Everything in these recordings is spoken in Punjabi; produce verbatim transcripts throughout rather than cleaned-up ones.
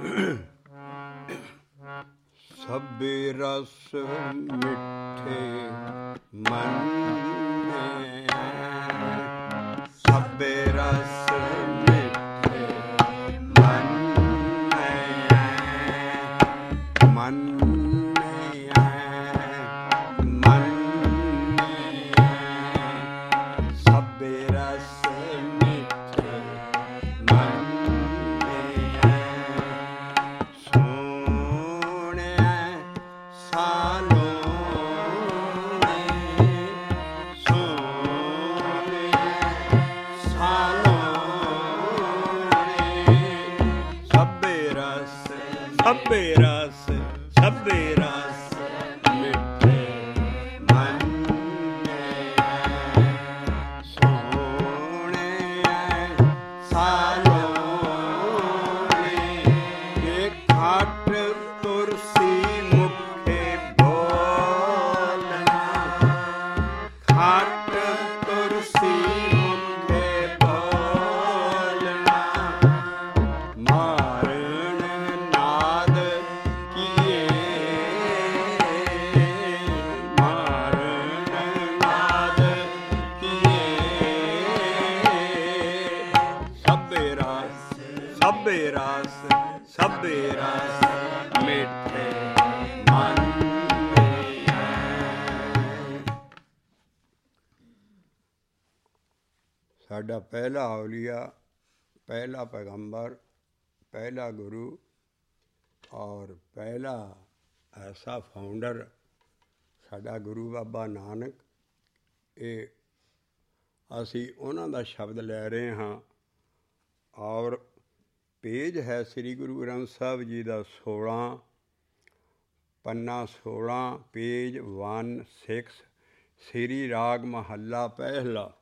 ਸਭੇ ਰਸ ਮਿੱਠੇ ਮੰਨੈ, ਸਭੇ ਰਸ ਮਿੱਠੇ ਮੰਨੈ, ਮੰਨੈ ਮੰਨੈ, ਸਭੇ ਰਸ ਮਿੱਠੇ ਮੰਨੈ, ਸੋਹਣਿਆ ਸਾਨੋ ਸਭੇ ਰਸ ਸਭੇ ਰਸ ਮਿੱਠੇ ਮੰਨੈ, ਸੋਹਣਿਆ ਸਾਲੋਣੇ, ਇਹ ਖਟ ਤੁਰਸੀ ਮੁਖੇ ਬੋਲਣਾ, ਖਟ ਤੁਰਸੀ ਮੁਖੇ ਬੋਲਣਾ, ਮਾਰਨ ਨਾਦ ਕੀਏ, ਮਾਰਨ ਨਾਦ ਕੀਏ, ਸਭੇ ਰਸ ਸਭੇ ਰਸ ਸਭੇ ਰਸ ਮਿੱਠੇ ਮੰਨੈ। ਸਾਡਾ ਪਹਿਲਾ ਔਲੀਆ, ਪਹਿਲਾ ਪੈਗੰਬਰ, ਪਹਿਲਾ ਗੁਰੂ ਔਰ ਪਹਿਲਾ ਐਸਾ ਫਾਊਂਡਰ ਸਾਡਾ ਗੁਰੂ ਬਾਬਾ ਨਾਨਕ। ਇਹ ਅਸੀਂ ਉਹਨਾਂ ਦਾ ਸ਼ਬਦ ਲੈ ਰਹੇ ਹਾਂ ਔਰ ਪੇਜ ਹੈ ਸ੍ਰੀ ਗੁਰੂ ਗ੍ਰੰਥ ਸਾਹਿਬ ਜੀ ਦਾ ਸੋਲਾਂ, ਪੰਨਾ ਸੋਲਾਂ, ਪੇਜ ਵਨ ਸਿਕਸ, ਸ੍ਰੀ ਰਾਗ ਮਹੱਲਾ ਪਹਿਲਾ।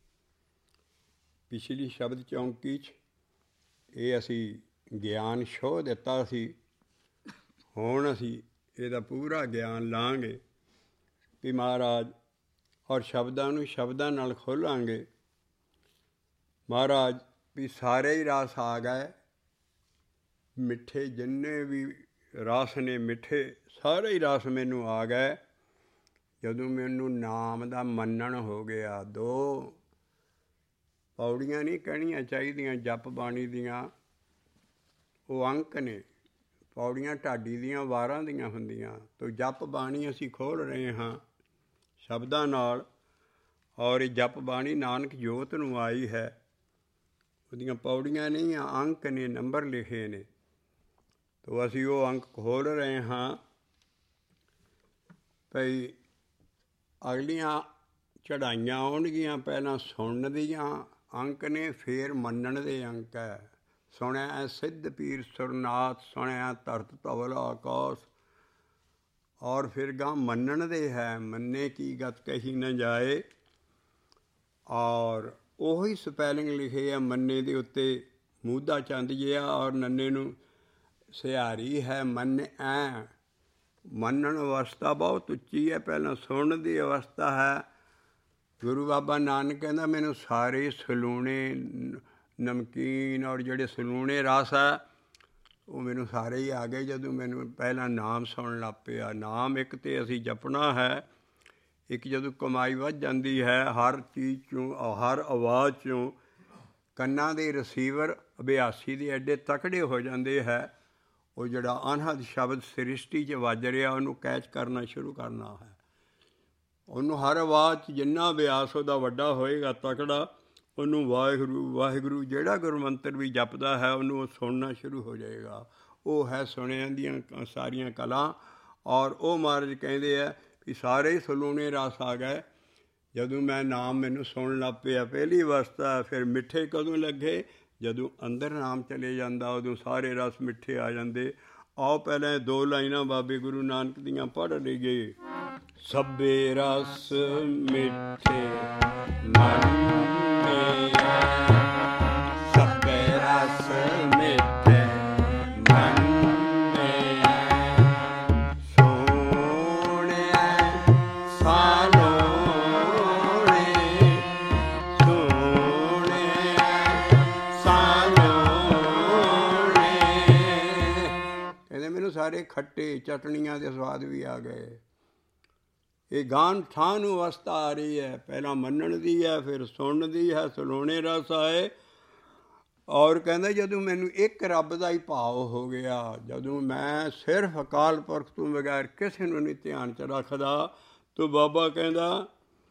ਪਿਛਲੀ ਸ਼ਬਦ ਚੌਂਕੀ 'ਚ ਇਹ ਅਸੀਂ ਗਿਆਨ ਸ਼ੋਅ ਦਿੱਤਾ ਸੀ, ਹੁਣ ਅਸੀਂ ਇਹਦਾ ਪੂਰਾ ਗਿਆਨ ਲਾਂਗੇ ਵੀ ਮਹਾਰਾਜ, ਔਰ ਸ਼ਬਦਾਂ ਨੂੰ ਸ਼ਬਦਾਂ ਨਾਲ ਖੋਲ੍ਹਾਂਗੇ। ਮਹਾਰਾਜ ਵੀ ਸਾਰੇ ਹੀ ਰਸ ਆ ਗਏ, ਮਿੱਠੇ ਜਿੰਨੇ ਵੀ ਰਸ ਨੇ ਮਿੱਠੇ, ਸਾਰੇ ਹੀ ਰਸ ਮੈਨੂੰ ਆ ਗਏ ਜਦੋਂ ਮੈਨੂੰ ਨਾਮ ਦਾ ਮੰਨਣ ਹੋ ਗਿਆ। ਦੋ ਪੌੜੀਆਂ ਨਹੀਂ ਕਹਿਣੀਆਂ ਚਾਹੀਦੀਆਂ ਜਪ ਬਾਣੀ ਦੀਆਂ, ਉਹ ਅੰਕ ਨੇ। ਪੌੜੀਆਂ ਢਾਡੀ ਦੀਆਂ ਵਾਰਾਂ ਦੀਆਂ ਹੁੰਦੀਆਂ। ਤੋ ਜਪ ਬਾਣੀ ਅਸੀਂ ਖੋਲ੍ਹ ਰਹੇ ਹਾਂ ਸ਼ਬਦਾਂ ਨਾਲ, ਔਰ ਇਹ ਜਪ ਬਾਣੀ ਨਾਨਕ ਜੋਤ ਨੂੰ ਆਈ ਹੈ। ਉਹਦੀਆਂ ਪੌੜੀਆਂ ਨਹੀਂ ਆ, ਅੰਕ ਨੇ, ਨੰਬਰ ਲਿਖੇ ਨੇ। ਤੋ ਅਸੀਂ ਉਹ ਅੰਕ ਖੋਲ੍ਹ ਰਹੇ ਹਾਂ ਭਈ ਅਗਲੀਆਂ ਚੜ੍ਹਾਈਆਂ ਆਉਣਗੀਆਂ। ਪਹਿਲਾਂ ਸੁਣਨ ਦੀਆਂ ਅੰਕ ਨੇ, ਫੇਰ ਮੰਨਣ ਦੇ ਅੰਕ ਹੈ। ਸੁਣਿਆ ਸਿੱਧ ਪੀਰ ਸੁਰਨਾਥ, ਸੁਣਿਆ ਧਰਤ ਧਵਲ ਆਕਾਸ਼, ਔਰ ਫਿਰ ਗਾਂ ਮੰਨਣ ਦੇ ਹੈ। ਮੰਨੇ ਕੀ ਗਤ ਕਹੀ ਨਾ ਜਾਏ, ਔਰ ਉਹੀ ਸਪੈਲਿੰਗ ਲਿਖੇ ਆ ਮੰਨੇ ਦੇ ਉੱਤੇ, ਮੂਧਾ ਚੰਦ ਜਿਹਾ ਔਰ ਨੰਨੇ ਨੂੰ ਸਿਹਾਰੀ ਹੈ। ਮੰਨ ਐ ਮੰਨਣ ਅਵਸਥਾ ਬਹੁਤ ਉੱਚੀ ਹੈ, ਪਹਿਲਾਂ ਸੁਣਨ ਦੀ ਅਵਸਥਾ ਹੈ। ਗੁਰੂ ਬਾਬਾ ਨਾਨਕ ਕਹਿੰਦਾ ਮੈਨੂੰ ਸਾਰੇ ਸਲੂਣੇ ਨਮਕੀਨ ਔਰ ਜਿਹੜੇ ਸਲੂਣੇ ਰਸ ਹੈ ਉਹ ਮੈਨੂੰ ਸਾਰੇ ਹੀ ਆ ਗਏ ਜਦੋਂ ਮੈਨੂੰ ਪਹਿਲਾਂ ਨਾਮ ਸੁਣਨ ਲੱਗ ਪਿਆ। ਨਾਮ ਇੱਕ ਤਾਂ ਅਸੀਂ ਜਪਣਾ ਹੈ, ਇੱਕ ਜਦੋਂ ਕਮਾਈ ਵੱਧ ਜਾਂਦੀ ਹੈ ਹਰ ਚੀਜ਼ 'ਚੋਂ, ਹਰ ਆਵਾਜ਼ 'ਚੋਂ ਕੰਨਾਂ ਦੇ ਰਿਸੀਵਰ ਅਭਿਆਸੀ ਦੇ ਐਡੇ ਤਕੜੇ ਹੋ ਜਾਂਦੇ ਹੈ। ਉਹ ਜਿਹੜਾ ਅਨਹਦ ਸ਼ਬਦ ਸ੍ਰਿਸ਼ਟੀ 'ਚ ਵੱਜ ਰਿਹਾ ਉਹਨੂੰ ਕੈਚ ਕਰਨਾ ਸ਼ੁਰੂ ਕਰਨਾ ਹੈ। ਉਹਨੂੰ ਹਰ ਆਵਾਜ਼ 'ਚ ਜਿੰਨਾ ਅਭਿਆਸ ਉਹਦਾ ਵੱਡਾ ਹੋਏਗਾ ਤਕੜਾ, ਉਹਨੂੰ ਵਾਹਿਗੁਰੂ ਵਾਹਿਗੁਰੂ ਜਿਹੜਾ ਗੁਰਮੰਤਰ ਵੀ ਜਪਦਾ ਹੈ ਉਹਨੂੰ ਉਹ ਸੁਣਨਾ ਸ਼ੁਰੂ ਹੋ ਜਾਏਗਾ। ਉਹ ਹੈ ਸੁਣਿਆਂ ਦੀਆਂ ਸਾਰੀਆਂ ਕਲਾ। ਔਰ ਉਹ ਮਹਾਰਾਜ ਕਹਿੰਦੇ ਆ ਵੀ ਸਾਰੇ ਹੀ ਸਲੂਣੇ ਰਸ ਆ ਗਏ ਜਦੋਂ ਮੈਂ ਨਾਮ ਮੈਨੂੰ ਸੁਣਨ ਲੱਗ ਪਿਆ। ਪਹਿਲੀ ਅਵਸਥਾ। ਫਿਰ ਮਿੱਠੇ ਕਦੋਂ ਲੱਗੇ? ਜਦੋਂ ਅੰਦਰ ਨਾਮ ਚਲੇ ਜਾਂਦਾ ਉਦੋਂ ਸਾਰੇ ਰਸ ਮਿੱਠੇ ਆ ਜਾਂਦੇ। ਆਓ ਪਹਿਲਾਂ ਦੋ ਲਾਈਨਾਂ ਬਾਬੇ ਗੁਰੂ ਨਾਨਕ ਦੀਆਂ ਪੜ੍ਹ ਲਈਏ। ਸਭੇ ਰਸ ਮਿੱਠੇ ਮੰਨੈ, ਸਭੇ ਰਸ ਮਿੱਠੇ ਮੰਨੈ, ਸੋਹਣਿਆ ਸਾਲੋਣੇ, ਸੋਹਣਿਆ ਸਾਲੋਣੇ, ਸਾਰੇ ਖੱਟੇ, ਚਟਣੀਆਂ ਦੇ ਸਵਾਦ ਵੀ ਆ ਗਏ। ਇਹ ਗਾਨ ਠਾਂ ਨੂੰ ਅਵਸਥਾ ਆ ਰਹੀ ਹੈ, ਪਹਿਲਾਂ ਮੰਨਣ ਦੀ ਹੈ, ਫਿਰ ਸੁਣਨ ਦੀ ਹੈ, ਸਲੋਣੇ ਰਸ ਆਏ। ਔਰ ਕਹਿੰਦਾ ਜਦੋਂ ਮੈਨੂੰ ਇੱਕ ਰੱਬ ਦਾ ਹੀ ਭਾਵ ਹੋ ਗਿਆ, ਜਦੋਂ ਮੈਂ ਸਿਰਫ ਅਕਾਲ ਪੁਰਖ ਤੋਂ ਬਗੈਰ ਕਿਸੇ ਨੂੰ ਨਹੀਂ ਧਿਆਨ 'ਚ ਰੱਖਦਾ, ਤਾਂ ਬਾਬਾ ਕਹਿੰਦਾ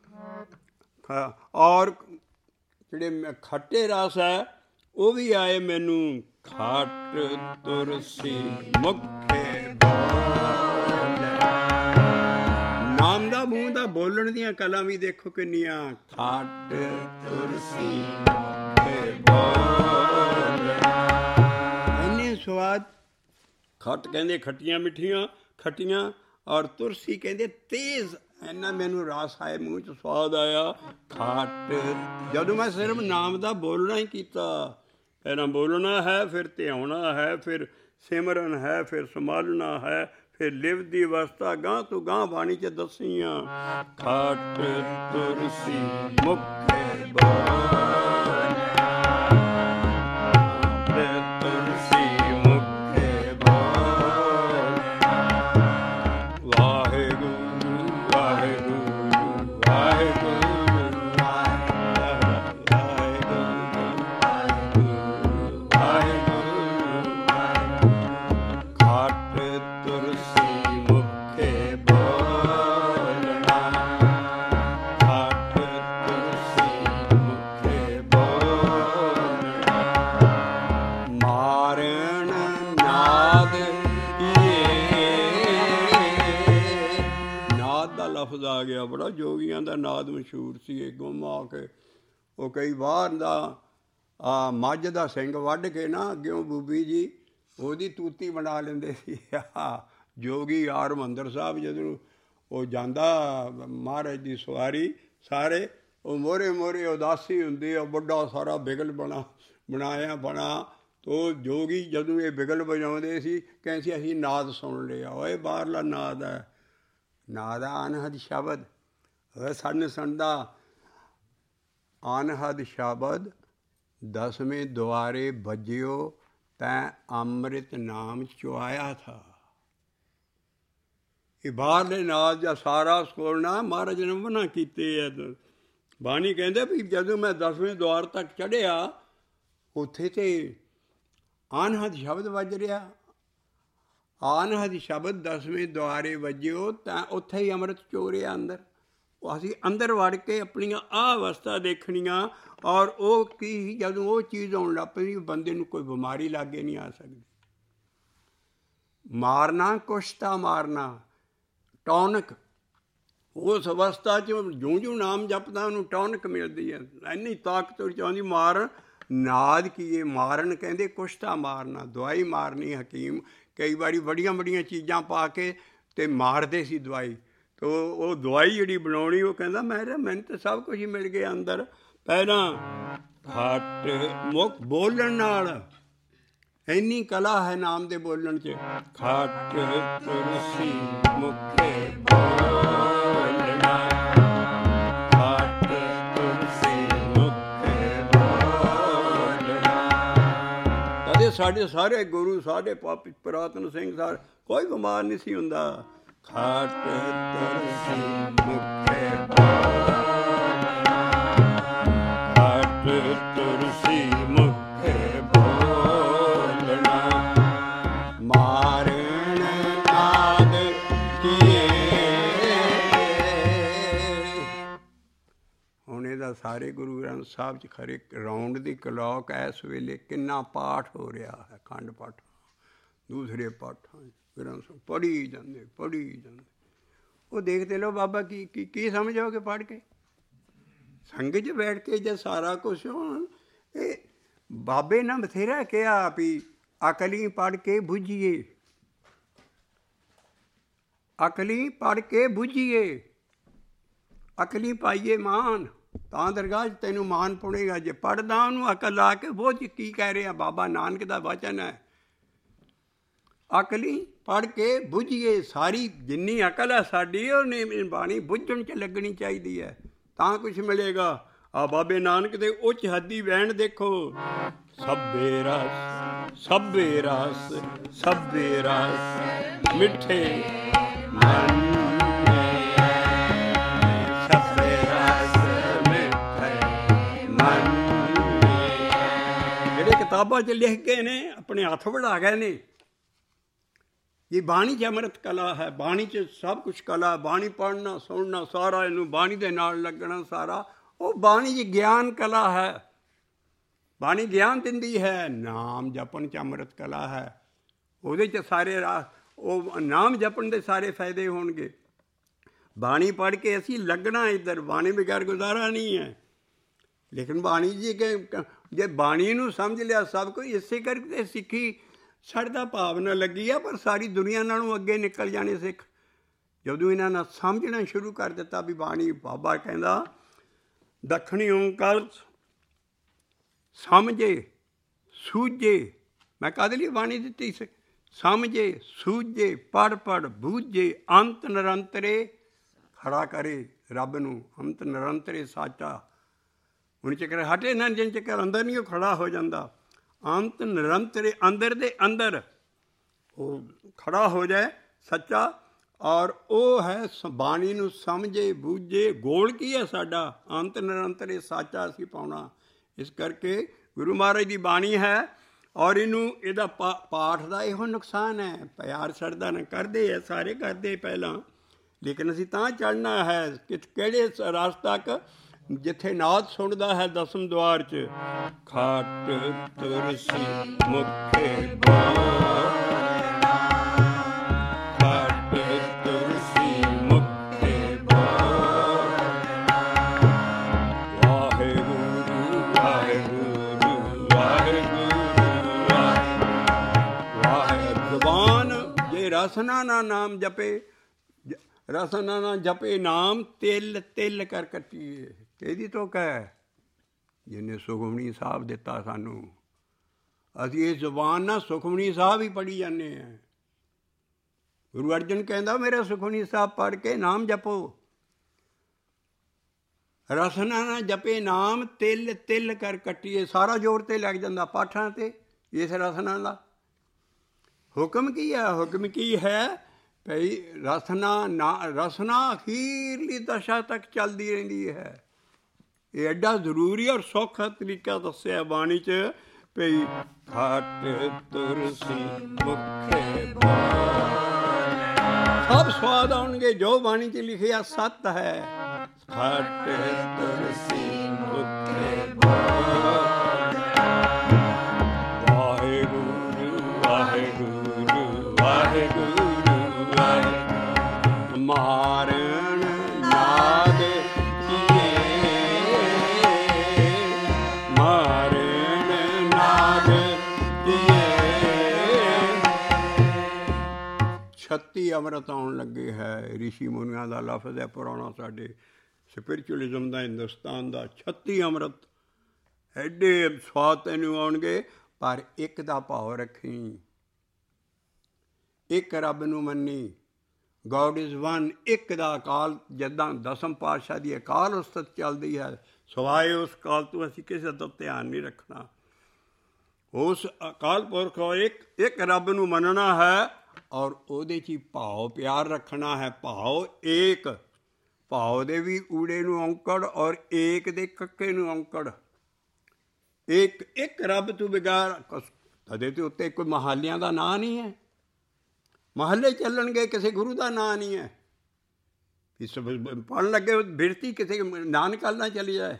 ਔਰ ਜਿਹੜੇ ਖੱਟੇ ਰਸ ਹੈ ਉਹ ਵੀ ਆਏ ਮੈਨੂੰ। ਖੱਟ ਤੁਰਸੀ ਮੁਖੇ ਬੋਲੇ, ਨਾਮ ਦਾ ਮੂੰਹ ਦਾ ਬੋਲਣ ਦੀਆਂ ਕਲਾ ਵੀ ਦੇਖੋ ਕਿੰਨੀਆਂ। ਖੱਟ ਤੁਰਸੀ ਮੁਖੇ ਬੋਲੇ, ਇੰਨੇ ਸਵਾਦ। ਖੱਟ ਕਹਿੰਦੇ ਖੱਟੀਆਂ ਮਿੱਠੀਆਂ, ਖੱਟੀਆਂ, ਔਰ ਤੁਰਸੀ ਕਹਿੰਦੇ ਤੇਜ਼। ਇੰਨਾ ਮੈਨੂੰ ਰਸ ਆਏ, ਮੂੰਹ 'ਚ ਸਵਾਦ ਆਇਆ। ਖੱਟ, ਜਦੋਂ ਮੈਂ ਸਿਰਫ ਨਾਮ ਦਾ ਬੋਲਣਾ ਹੀ ਕੀਤਾ। ਪਹਿਲਾਂ ਬੋਲਣਾ ਹੈ, ਫਿਰ ਧਿਆਉਣਾ ਹੈ, ਫਿਰ ਸਿਮਰਨ ਹੈ, ਫਿਰ ਸੰਭਾਲਣਾ ਹੈ, ਫਿਰ ਲਿਵ ਦੀ ਅਵਸਥਾ ਗਾਂ ਤੋਂ ਗਾਂ ਬਾਣੀ 'ਚ ਦੱਸੀਆਂ। ਖੱਟ ਤੁਰਸੀ ਮੁਖੇ ਬੋਲੇ, ਤੁਰਸੀ ਮੁਖੇ ਬੋਲੇ, ਵਾਹਿਗੁਰੂ ਵਾਹਿਗੁਰੂ ਵਾਹਿਗੁਰੂ ਵਾਹਿਗੁਰੂ। ਖੱਟ ਤੁਰਸੀ ਮੁਖੇ ਬੋਲਣਾ, ਖੱਟ ਤੁਰਸੀ ਮੁਖੇ ਬੋਲਣਾ। ਮਾਰਨ ਨਾਦ ਕੀਏ, ਨਾਦ ਦਾ ਲਫ਼ਜ਼ ਆ ਗਿਆ। ਬੜਾ ਜੋਗੀਆਂ ਦਾ ਨਾਦ ਮਸ਼ਹੂਰ ਸੀ। ਇਹ ਗੁੰਮ ਆ ਕੇ ਉਹ ਕਈ ਵਾਰ ਦਾ ਆ ਮੱਝ ਦਾ ਸਿੰਘ ਵੱਢ ਕੇ ਨਾ ਅੱਗਿਓਂ ਬੂਬੀ ਜੀ ਉਹਦੀ ਤੂਤੀ ਬਣਾ ਲੈਂਦੇ ਸੀ। ਜੋਗੀ ਹਰਿਮੰਦਰ ਸਾਹਿਬ ਜਦੋਂ ਉਹ ਜਾਂਦਾ ਮਹਾਰਾਜ ਦੀ ਸਵਾਰੀ, ਸਾਰੇ ਉਹ ਮੋਹਰੇ ਮੋਹਰੇ ਉਦਾਸੀ ਹੁੰਦੀ ਆ, ਵੱਡਾ ਸਾਰਾ ਬਿਗਲ ਬਣਾ ਬਣਾਇਆ ਬਣਾ। ਤੋ ਜੋਗੀ ਜਦੋਂ ਇਹ ਬਿਗਲ ਵਜਾਉਂਦੇ ਸੀ ਕਹਿੰਦੇ ਸੀ ਅਸੀਂ ਨਾਦ ਸੁਣ ਲਿਆ। ਓਏ ਬਾਹਰਲਾ ਨਾਦ ਹੈ, ਨਾਦ ਆ ਅਨਹਦ ਸ਼ਬਦ। ਓਏ ਸਾਨੂੰ ਸੁਣਦਾ ਅਨਹਦ ਸ਼ਬਦ ਦਸਵੇਂ ਦੁਆਰੇ ਵੱਜਿਓ ਤੈਂ ਅੰਮ੍ਰਿਤ ਨਾਮ ਚੁਆਇਆ ਥਾ। ਇਹ ਬਾਹਰਲੇ ਨਾਦ ਦਾ ਸਾਰਾ ਸਕੋਲਣਾ ਮਹਾਰਾਜ ਨੇ ਮਨਾ ਕੀਤੇ ਹੈ। ਬਾਣੀ ਕਹਿੰਦੇ ਵੀ ਜਦੋਂ ਮੈਂ ਦਸਵੇਂ ਦੁਆਰ ਤੱਕ ਚੜ੍ਹਿਆ ਉੱਥੇ ਤੇ ਅਨਹਦ ਸ਼ਬਦ ਵੱਜ ਰਿਹਾ। ਅਨਹਦ ਸ਼ਬਦ ਦਸਵੇਂ ਦੁਆਰੇ ਵੱਜਿਓ ਤਾਂ ਉੱਥੇ ਹੀ ਅੰਮ੍ਰਿਤ ਚੋਰਿਆ ਅੰਦਰ। ਅਸੀਂ ਅੰਦਰ ਵੜ ਕੇ ਆਪਣੀਆਂ ਆਹ ਅਵਸਥਾ ਦੇਖਣੀਆਂ। ਔਰ ਉਹ ਕੀ ਜਦੋਂ ਉਹ ਚੀਜ਼ ਆਉਣ ਲੱਗ ਪਈ ਬੰਦੇ ਨੂੰ ਕੋਈ ਬਿਮਾਰੀ ਲਾਗੇ ਨਹੀਂ ਆ ਸਕਦੀ। ਮਾਰਨਾ ਕੁਛ ਤਾਂ ਮਾਰਨਾ ਟੌਨਕ, ਉਸ ਅਵਸਥਾ 'ਚ ਜੂੰ ਜੂੰ ਨਾਮ ਜਪਦਾ ਉਹਨੂੰ ਟੌਨਕ ਮਿਲਦੀ ਹੈ। ਇੰਨੀ ਤਾਕਤ ਉਹ ਚਾਹੁੰਦੀ ਮਾਰਨ। ਨਾਦ ਕੀ ਹੈ ਮਾਰਨ, ਕਹਿੰਦੇ ਕੁਛ ਤਾਂ ਮਾਰਨਾ, ਦਵਾਈ ਮਾਰਨੀ। ਹਕੀਮ ਕਈ ਵਾਰੀ ਬੜੀਆਂ ਬੜੀਆਂ ਚੀਜ਼ਾਂ ਪਾ ਕੇ ਅਤੇ ਮਾਰਦੇ ਸੀ ਦਵਾਈ। ਤੋ ਉਹ ਦਵਾਈ ਜਿਹੜੀ ਬਣਾਉਣੀ ਉਹ ਕਹਿੰਦਾ ਮੈਂ ਮੈਨੂੰ ਤਾਂ ਸਭ ਕੁਝ ਹੀ ਮਿਲ ਗਿਆ ਅੰਦਰ। ਪਹਿਲਾਂ ਖੱਟ ਮੁੱਖ ਬੋਲਣ ਨਾਲ ਇੰਨੀ ਕਲਾ ਹੈ ਨਾਮ ਦੇ ਬੋਲਣ 'ਚ। ਖੱਟ ਤੁਰਸੀ ਮੁਖੇ ਬੋਲਣਾ, ਖੱਟ ਤੁਰਸੀ ਮੁਖੇ ਬੋਲਣਾ। ਕਦੇ ਸਾਡੇ ਸਾਰੇ ਗੁਰੂ, ਸਾਡੇ ਪਾਪੀ ਪੁਰਾਤਨ ਸਿੰਘ ਸਾਰੇ ਕੋਈ ਬਿਮਾਰ ਨਹੀਂ ਸੀ ਹੁੰਦਾ। ਖੱਟ ਤੁਰਸੀ ਮੁਖੇ ਬੋਲਣਾ, ਖੱਟ ਤੁਰਸੀ ਮੁਖੇ ਬੋਲਣਾ। ਮਾਰਨ ਨਾਦ ਕੀਏ। ਹੁਣ ਇਹਦਾ ਸਾਰੇ ਗੁਰੂ ਗ੍ਰੰਥ ਸਾਹਿਬ 'ਚ ਖਰੇ ਰਾਊਂਡ ਦੀ ਕਲੌਕ ਇਸ ਵੇਲੇ ਕਿੰਨਾ ਪਾਠ ਹੋ ਰਿਹਾ ਹੈ। ਅਖੰਡ ਪਾਠ, ਦੂਸਰੇ ਪਾਠਾਂ ਗ੍ਰੰਥ ਪੜ੍ਹੀ ਜਾਂਦੇ ਪੜ੍ਹੀ ਜਾਂਦੇ। ਉਹ ਦੇਖਦੇ ਲਓ ਬਾਬਾ ਕੀ ਕੀ ਕੀ ਸਮਝੋਗੇ ਪੜ੍ਹ ਕੇ। ਸੰਗਤ 'ਚ ਬੈਠ ਕੇ ਜੇ ਸਾਰਾ ਕੁਛ ਹੋਣ। ਇਹ ਬਾਬੇ ਨੇ ਬਥੇਰਾ ਕਿਹਾ ਵੀ ਅਕਲੀ ਪੜ੍ਹ ਕੇ ਬੁੱਝੀਏ, ਅਕਲੀ ਪੜ੍ਹ ਕੇ ਬੁੱਝੀਏ, ਅਕਲੀ ਪਾਈਏ ਮਾਨ ਤਾਂ ਦਰਗਾਹ 'ਚ ਤੈਨੂੰ ਮਾਨ ਪੁਣੇਗਾ। ਜੇ ਪੜ੍ਹਦਾ ਉਹਨੂੰ ਅਕਲ ਲਾ ਕੇ ਬੁੱਝ ਕੀ ਕਹਿ ਰਿਹਾ। ਬਾਬਾ ਨਾਨਕ ਦਾ ਵਚਨ ਹੈ ਅਕਲੀ ਪੜ੍ਹ ਕੇ ਬੁੱਝੀਏ। ਸਾਰੀ ਜਿੰਨੀ ਅਕਲ ਹੈ ਸਾਡੀ ਉਹਨੇ ਬਾਣੀ ਬੁੱਝਣ 'ਚ ਲੱਗਣੀ ਚਾਹੀਦੀ ਹੈ ਤਾਂ ਕੁਛ ਮਿਲੇਗਾ। ਆ ਬਾਬੇ ਨਾਨਕ ਦੇ ਉੱਚ ਹੱਦੀ ਵੈਣ ਦੇਖੋ। ਸਭੇ ਰਸ ਸਭੇ ਰਸ ਸਭੇ ਰਸ ਮਿੱਠੇ ਮੰਨੇ ਸਭੇ ਰਸ ਮਿੱਠੇ ਮੰਨੇ। ਜਿਹੜੇ ਕਿਤਾਬਾਂ 'ਚ ਲਿਖ ਕੇ ਨੇ ਆਪਣੇ ਹੱਥ ਵੜਾ ਗਏ ਨੇ। ਇਹ ਬਾਣੀ 'ਚ ਅੰਮ੍ਰਿਤ ਕਲਾ ਹੈ, ਬਾਣੀ 'ਚ ਸਭ ਕੁਛ ਕਲਾ। ਬਾਣੀ ਪੜ੍ਹਨਾ ਸੁਣਨਾ ਸਾਰਾ, ਇਹਨੂੰ ਬਾਣੀ ਦੇ ਨਾਲ ਲੱਗਣਾ ਸਾਰਾ, ਉਹ ਬਾਣੀ 'ਚ ਗਿਆਨ ਕਲਾ ਹੈ। ਬਾਣੀ ਗਿਆਨ ਦਿੰਦੀ ਹੈ। ਨਾਮ ਜਪਣ 'ਚ ਅੰਮ੍ਰਿਤ ਕਲਾ ਹੈ। ਉਹਦੇ 'ਚ ਸਾਰੇ ਰਾਹ, ਉਹ ਨਾਮ ਜਪਣ ਦੇ ਸਾਰੇ ਫਾਇਦੇ ਹੋਣਗੇ। ਬਾਣੀ ਪੜ੍ਹ ਕੇ ਅਸੀਂ ਲੱਗਣਾ ਇੱਧਰ, ਬਾਣੀ ਬਗੈਰ ਗੁਜ਼ਾਰਾ ਨਹੀਂ ਹੈ। ਲੇਕਿਨ ਬਾਣੀ ਜੀ ਕਿ ਜੇ ਬਾਣੀ ਨੂੰ ਸਮਝ ਲਿਆ ਸਭ ਕੁਝ, ਇਸੇ ਕਰਕੇ ਸਿੱਖੀ ਛੱਡਦਾ ਭਾਵਨਾ ਲੱਗੀ ਆ। ਪਰ ਸਾਰੀ ਦੁਨੀਆ ਨਾਲੋਂ ਅੱਗੇ ਨਿਕਲ ਜਾਣੇ ਸਿੱਖ ਜਦੋਂ ਇਹਨਾਂ ਨੇ ਸਮਝਣਾ ਸ਼ੁਰੂ ਕਰ ਦਿੱਤਾ ਵੀ ਬਾਣੀ। ਬਾਬਾ ਕਹਿੰਦਾ ਦੱਖਣੀ ਓਂਕਾਰ ਸਮਝੇ ਸੂਝੇ। ਮੈਂ ਕਾਹਦੇ ਲਈ ਬਾਣੀ ਦਿੱਤੀ ਸੀ? ਸਮਝੇ ਸੂਝੇ ਪੜ੍ਹ ਪੜ੍ਹ ਬੂਝੇ ਅੰਤ ਨਿਰੰਤਰੇ ਖੜਾ ਕਰੇ ਰੱਬ ਨੂੰ। ਅੰਤ ਨਿਰੰਤਰੇ ਸਾਚਾ। ਹੁਣ ਚੱਕਰ ਹਟੇ ਨਾ, ਜਿਨ ਚੱਕਰ ਅੰਦਰ ਨਹੀਂ ਉਹ ਖੜਾ ਹੋ ਜਾਂਦਾ। ਅੰਤ ਨਿਰੰਤਰੇ ਅੰਦਰ ਦੇ ਅੰਦਰ ਉਹ ਖੜਾ ਹੋ ਜਾਏ ਸੱਚਾ। ਔਰ ਉਹ ਹੈ ਬਾਣੀ ਨੂੰ ਸਮਝੇ ਬੂਝੇ। ਗੋਲ ਕੀ ਹੈ ਸਾਡਾ? ਅੰਤ ਨਿਰੰਤਰੇ ਸਾਚਾ ਅਸੀਂ ਪਾਉਣਾ। ਇਸ ਕਰਕੇ ਗੁਰੂ ਮਹਾਰਾਜ ਦੀ ਬਾਣੀ ਹੈ। ਔਰ ਇਹਨੂੰ ਇਹਦਾ ਪਾ ਪਾਠ ਦਾ ਇਹੋ ਨੁਕਸਾਨ ਹੈ, ਪਿਆਰ ਛੱਡਦਾ ਨਾ। ਕਰਦੇ ਹੈ ਸਾਰੇ, ਕਰਦੇ ਪਹਿਲਾਂ, ਲੇਕਿਨ ਅਸੀਂ ਤਾਂ ਚੜ੍ਹਨਾ ਹੈ ਕਿ ਕਿਹੜੇ ਰਸ ਤੱਕ? ਜਿੱਥੇ ਨਾਦ ਸੁਣਦਾ ਹੈ ਦਸਮ ਦੁਆਰ 'ਚ। ਖਟ ਤੁਰਸੀ ਮੁਖੇ ਬੋਲਣਾ, ਖਟ ਤੁਰਸੀ ਮੁਖੇ ਬੋਲਣਾ। ਵਾਹਿਗੁਰੂ ਵਾਹਿਗੁਰੂ ਵਾਹਿਗੁਰੂ ਵਾਹਿਗੁਰੂ। ਜ਼ੁਬਾਨ ਜੇ ਰਸਨਾ ਨਾ ਨਾਮ ਜਪੇ, ਰਸਨਾ ਨਾ ਜਪੇ ਨਾਮ, ਤਿਲ ਤਿਲ ਕਰ ਕੱਟੀਏ। ਕਿਹਦੀ ਤੋਕ ਹੈ? ਜਿਹਨੇ ਸੁਖਮਨੀ ਸਾਹਿਬ ਦਿੱਤਾ ਸਾਨੂੰ। ਅਸੀਂ ਇਹ ਜ਼ੁਬਾਨ ਨਾਲ ਸੁਖਮਨੀ ਸਾਹਿਬ ਹੀ ਪੜ੍ਹੀ ਜਾਂਦੇ ਹਾਂ। ਗੁਰੂ ਅਰਜਨ ਕਹਿੰਦਾ ਮੇਰਾ ਸੁਖਮਨੀ ਸਾਹਿਬ ਪੜ੍ਹ ਕੇ ਨਾਮ ਜਪੋ। ਰਸਨਾ ਨਾ ਜਪੇ ਨਾਮ, ਤਿਲ ਤਿਲ ਕਰ ਕੱਟੀਏ। ਸਾਰਾ ਜ਼ੋਰ 'ਤੇ ਲੱਗ ਜਾਂਦਾ ਪਾਠਾਂ 'ਤੇ ਇਸ ਰਸਨਾ ਦਾ। ਹੁਕਮ ਕੀ ਹੈ? ਹੁਕਮ ਕੀ ਹੈ ਭਈ ਰਸਨਾ ਨਾ, ਰਸਨਾ ਅਖੀਰਲੀ ਦਸ਼ਾ ਤੱਕ ਚੱਲਦੀ ਰਹਿੰਦੀ ਹੈ। ਇਹ ਐਡਾ ਜ਼ਰੂਰੀ ਔਰ ਸੌਖਾ ਤਰੀਕਾ ਦੱਸਿਆ ਬਾਣੀ 'ਚ ਭਈ ਖਟ ਤੁਰਸੀ ਮੁਖੇ ਬੋਲਣਾ। ਸਭ ਸਵਾਦ ਆਉਣਗੇ ਜੋ ਬਾਣੀ 'ਚ ਲਿਖਿਆ ਸੱਤ ਹੈ। ਖਟ ਤੁਰਸੀ ਮੁਖੇ ਬੋਲਣਾ। ਵਾਹਿਗੁਰੂ ਵਾਹਿਗੁਰੂ ਵਾਹਿਗੁਰੂ ਮਾਰਨ ਨਾਦ ਕੀਏ, ਮਾਰਨ ਨਾਦ ਕੀਏ। ਛੱਤੀ ਅੰਮ੍ਰਿਤ ਆਉਣ ਲੱਗੇ ਹੈ। ਰਿਸ਼ੀ ਮੁਨੀਆਂ ਦਾ ਲਫ਼ਜ਼ ਹੈ ਪੁਰਾਣਾ, ਸਾਡੇ ਸਪਿਰਿਚੁਅਲਿਜ਼ਮ ਦਾ, ਹਿੰਦੁਸਤਾਨ ਦਾ। ਛੱਤੀ ਅੰਮ੍ਰਿਤ ਐਡੇ ਸਵਾਦ ਤੈਨੂੰ ਆਉਣਗੇ। ਪਰ ਇੱਕ ਦਾ ਭਾਵ ਰੱਖੀ, ਇੱਕ ਰੱਬ ਨੂੰ ਮੰਨੀ। God is one. ਇੱਕ ਦਾ ਅਕਾਲ, ਜਿੱਦਾਂ ਦਸਮ ਪਾਤਸ਼ਾਹ ਦੀ ਅਕਾਲ ਉਸਤਤ ਚੱਲਦੀ ਹੈ, ਸਿਵਾਏ ਉਸ ਕਾਲ ਤੋਂ ਅਸੀਂ ਕਿਸੇ ਦਾ ਧਿਆਨ ਨਹੀਂ ਰੱਖਣਾ। ਉਸ ਅਕਾਲ ਪੁਰਖ ਇੱਕ ਇੱਕ ਰੱਬ ਨੂੰ ਮੰਨਣਾ ਹੈ ਔਰ ਉਹਦੇ 'ਚ ਹੀ ਭਾਵ ਪਿਆਰ ਰੱਖਣਾ ਹੈ। ਭਾਵ ਏਕ, ਭਾਵ ਦੇ ਵੀ ਊੜੇ ਨੂੰ ਔਂਕੜ ਔਰ ਏਕ ਦੇ ਕੱਕੇ ਨੂੰ ਔਂਕੜ। ਇੱਕ ਇੱਕ ਰੱਬ ਤੋਂ ਬਗੈਰ ਕਦੇ ਤੇ ਉੱਤੇ ਕੋਈ ਮਹਾਲਿਆਂ ਦਾ ਨਾਂ ਨਹੀਂ ਹੈ। ਮਹੱਲੇ ਚੱਲਣਗੇ, ਕਿਸੇ ਗੁਰੂ ਦਾ ਨਾਂ ਨਹੀਂ ਹੈ। ਪੜ੍ਹਨ ਲੱਗੇ ਬਿਰਤੀ ਕਿਸੇ ਨਾਨਕ ਵੱਲ ਨਾ ਚਲੀ ਜਾਏ।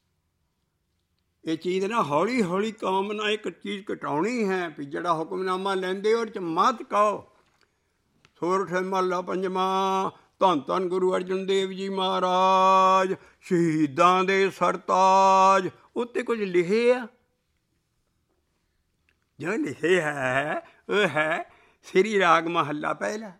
ਇਹ ਚੀਜ਼ ਨਾ ਹੌਲੀ ਹੌਲੀ ਕੌਮ ਨਾਲ ਇੱਕ ਚੀਜ਼ ਘਟਾਉਣੀ ਹੈ ਵੀ ਜਿਹੜਾ ਹੁਕਮਨਾਮਾ ਲੈਂਦੇ ਉਹਦੇ 'ਚ ਮਤ ਕਹੋ। ਸੋਰਠ ਮਹੱਲਾ ਪੰਜਵਾਂ। ਧੰਨ ਧੰਨ ਗੁਰੂ ਅਰਜਨ ਦੇਵ ਜੀ ਮਹਾਰਾਜ, ਸ਼ਹੀਦਾਂ ਦੇ ਸਰਤਾਜ। ਉੱਤੇ ਕੁਝ ਲਿਖੇ ਆ, ਜੋ ਲਿਖੇ ਹੈ ਉਹ ਹੈ ਸ੍ਰੀ ਰਾਗ ਮਹੱਲਾ ਪਹਿਲਾ।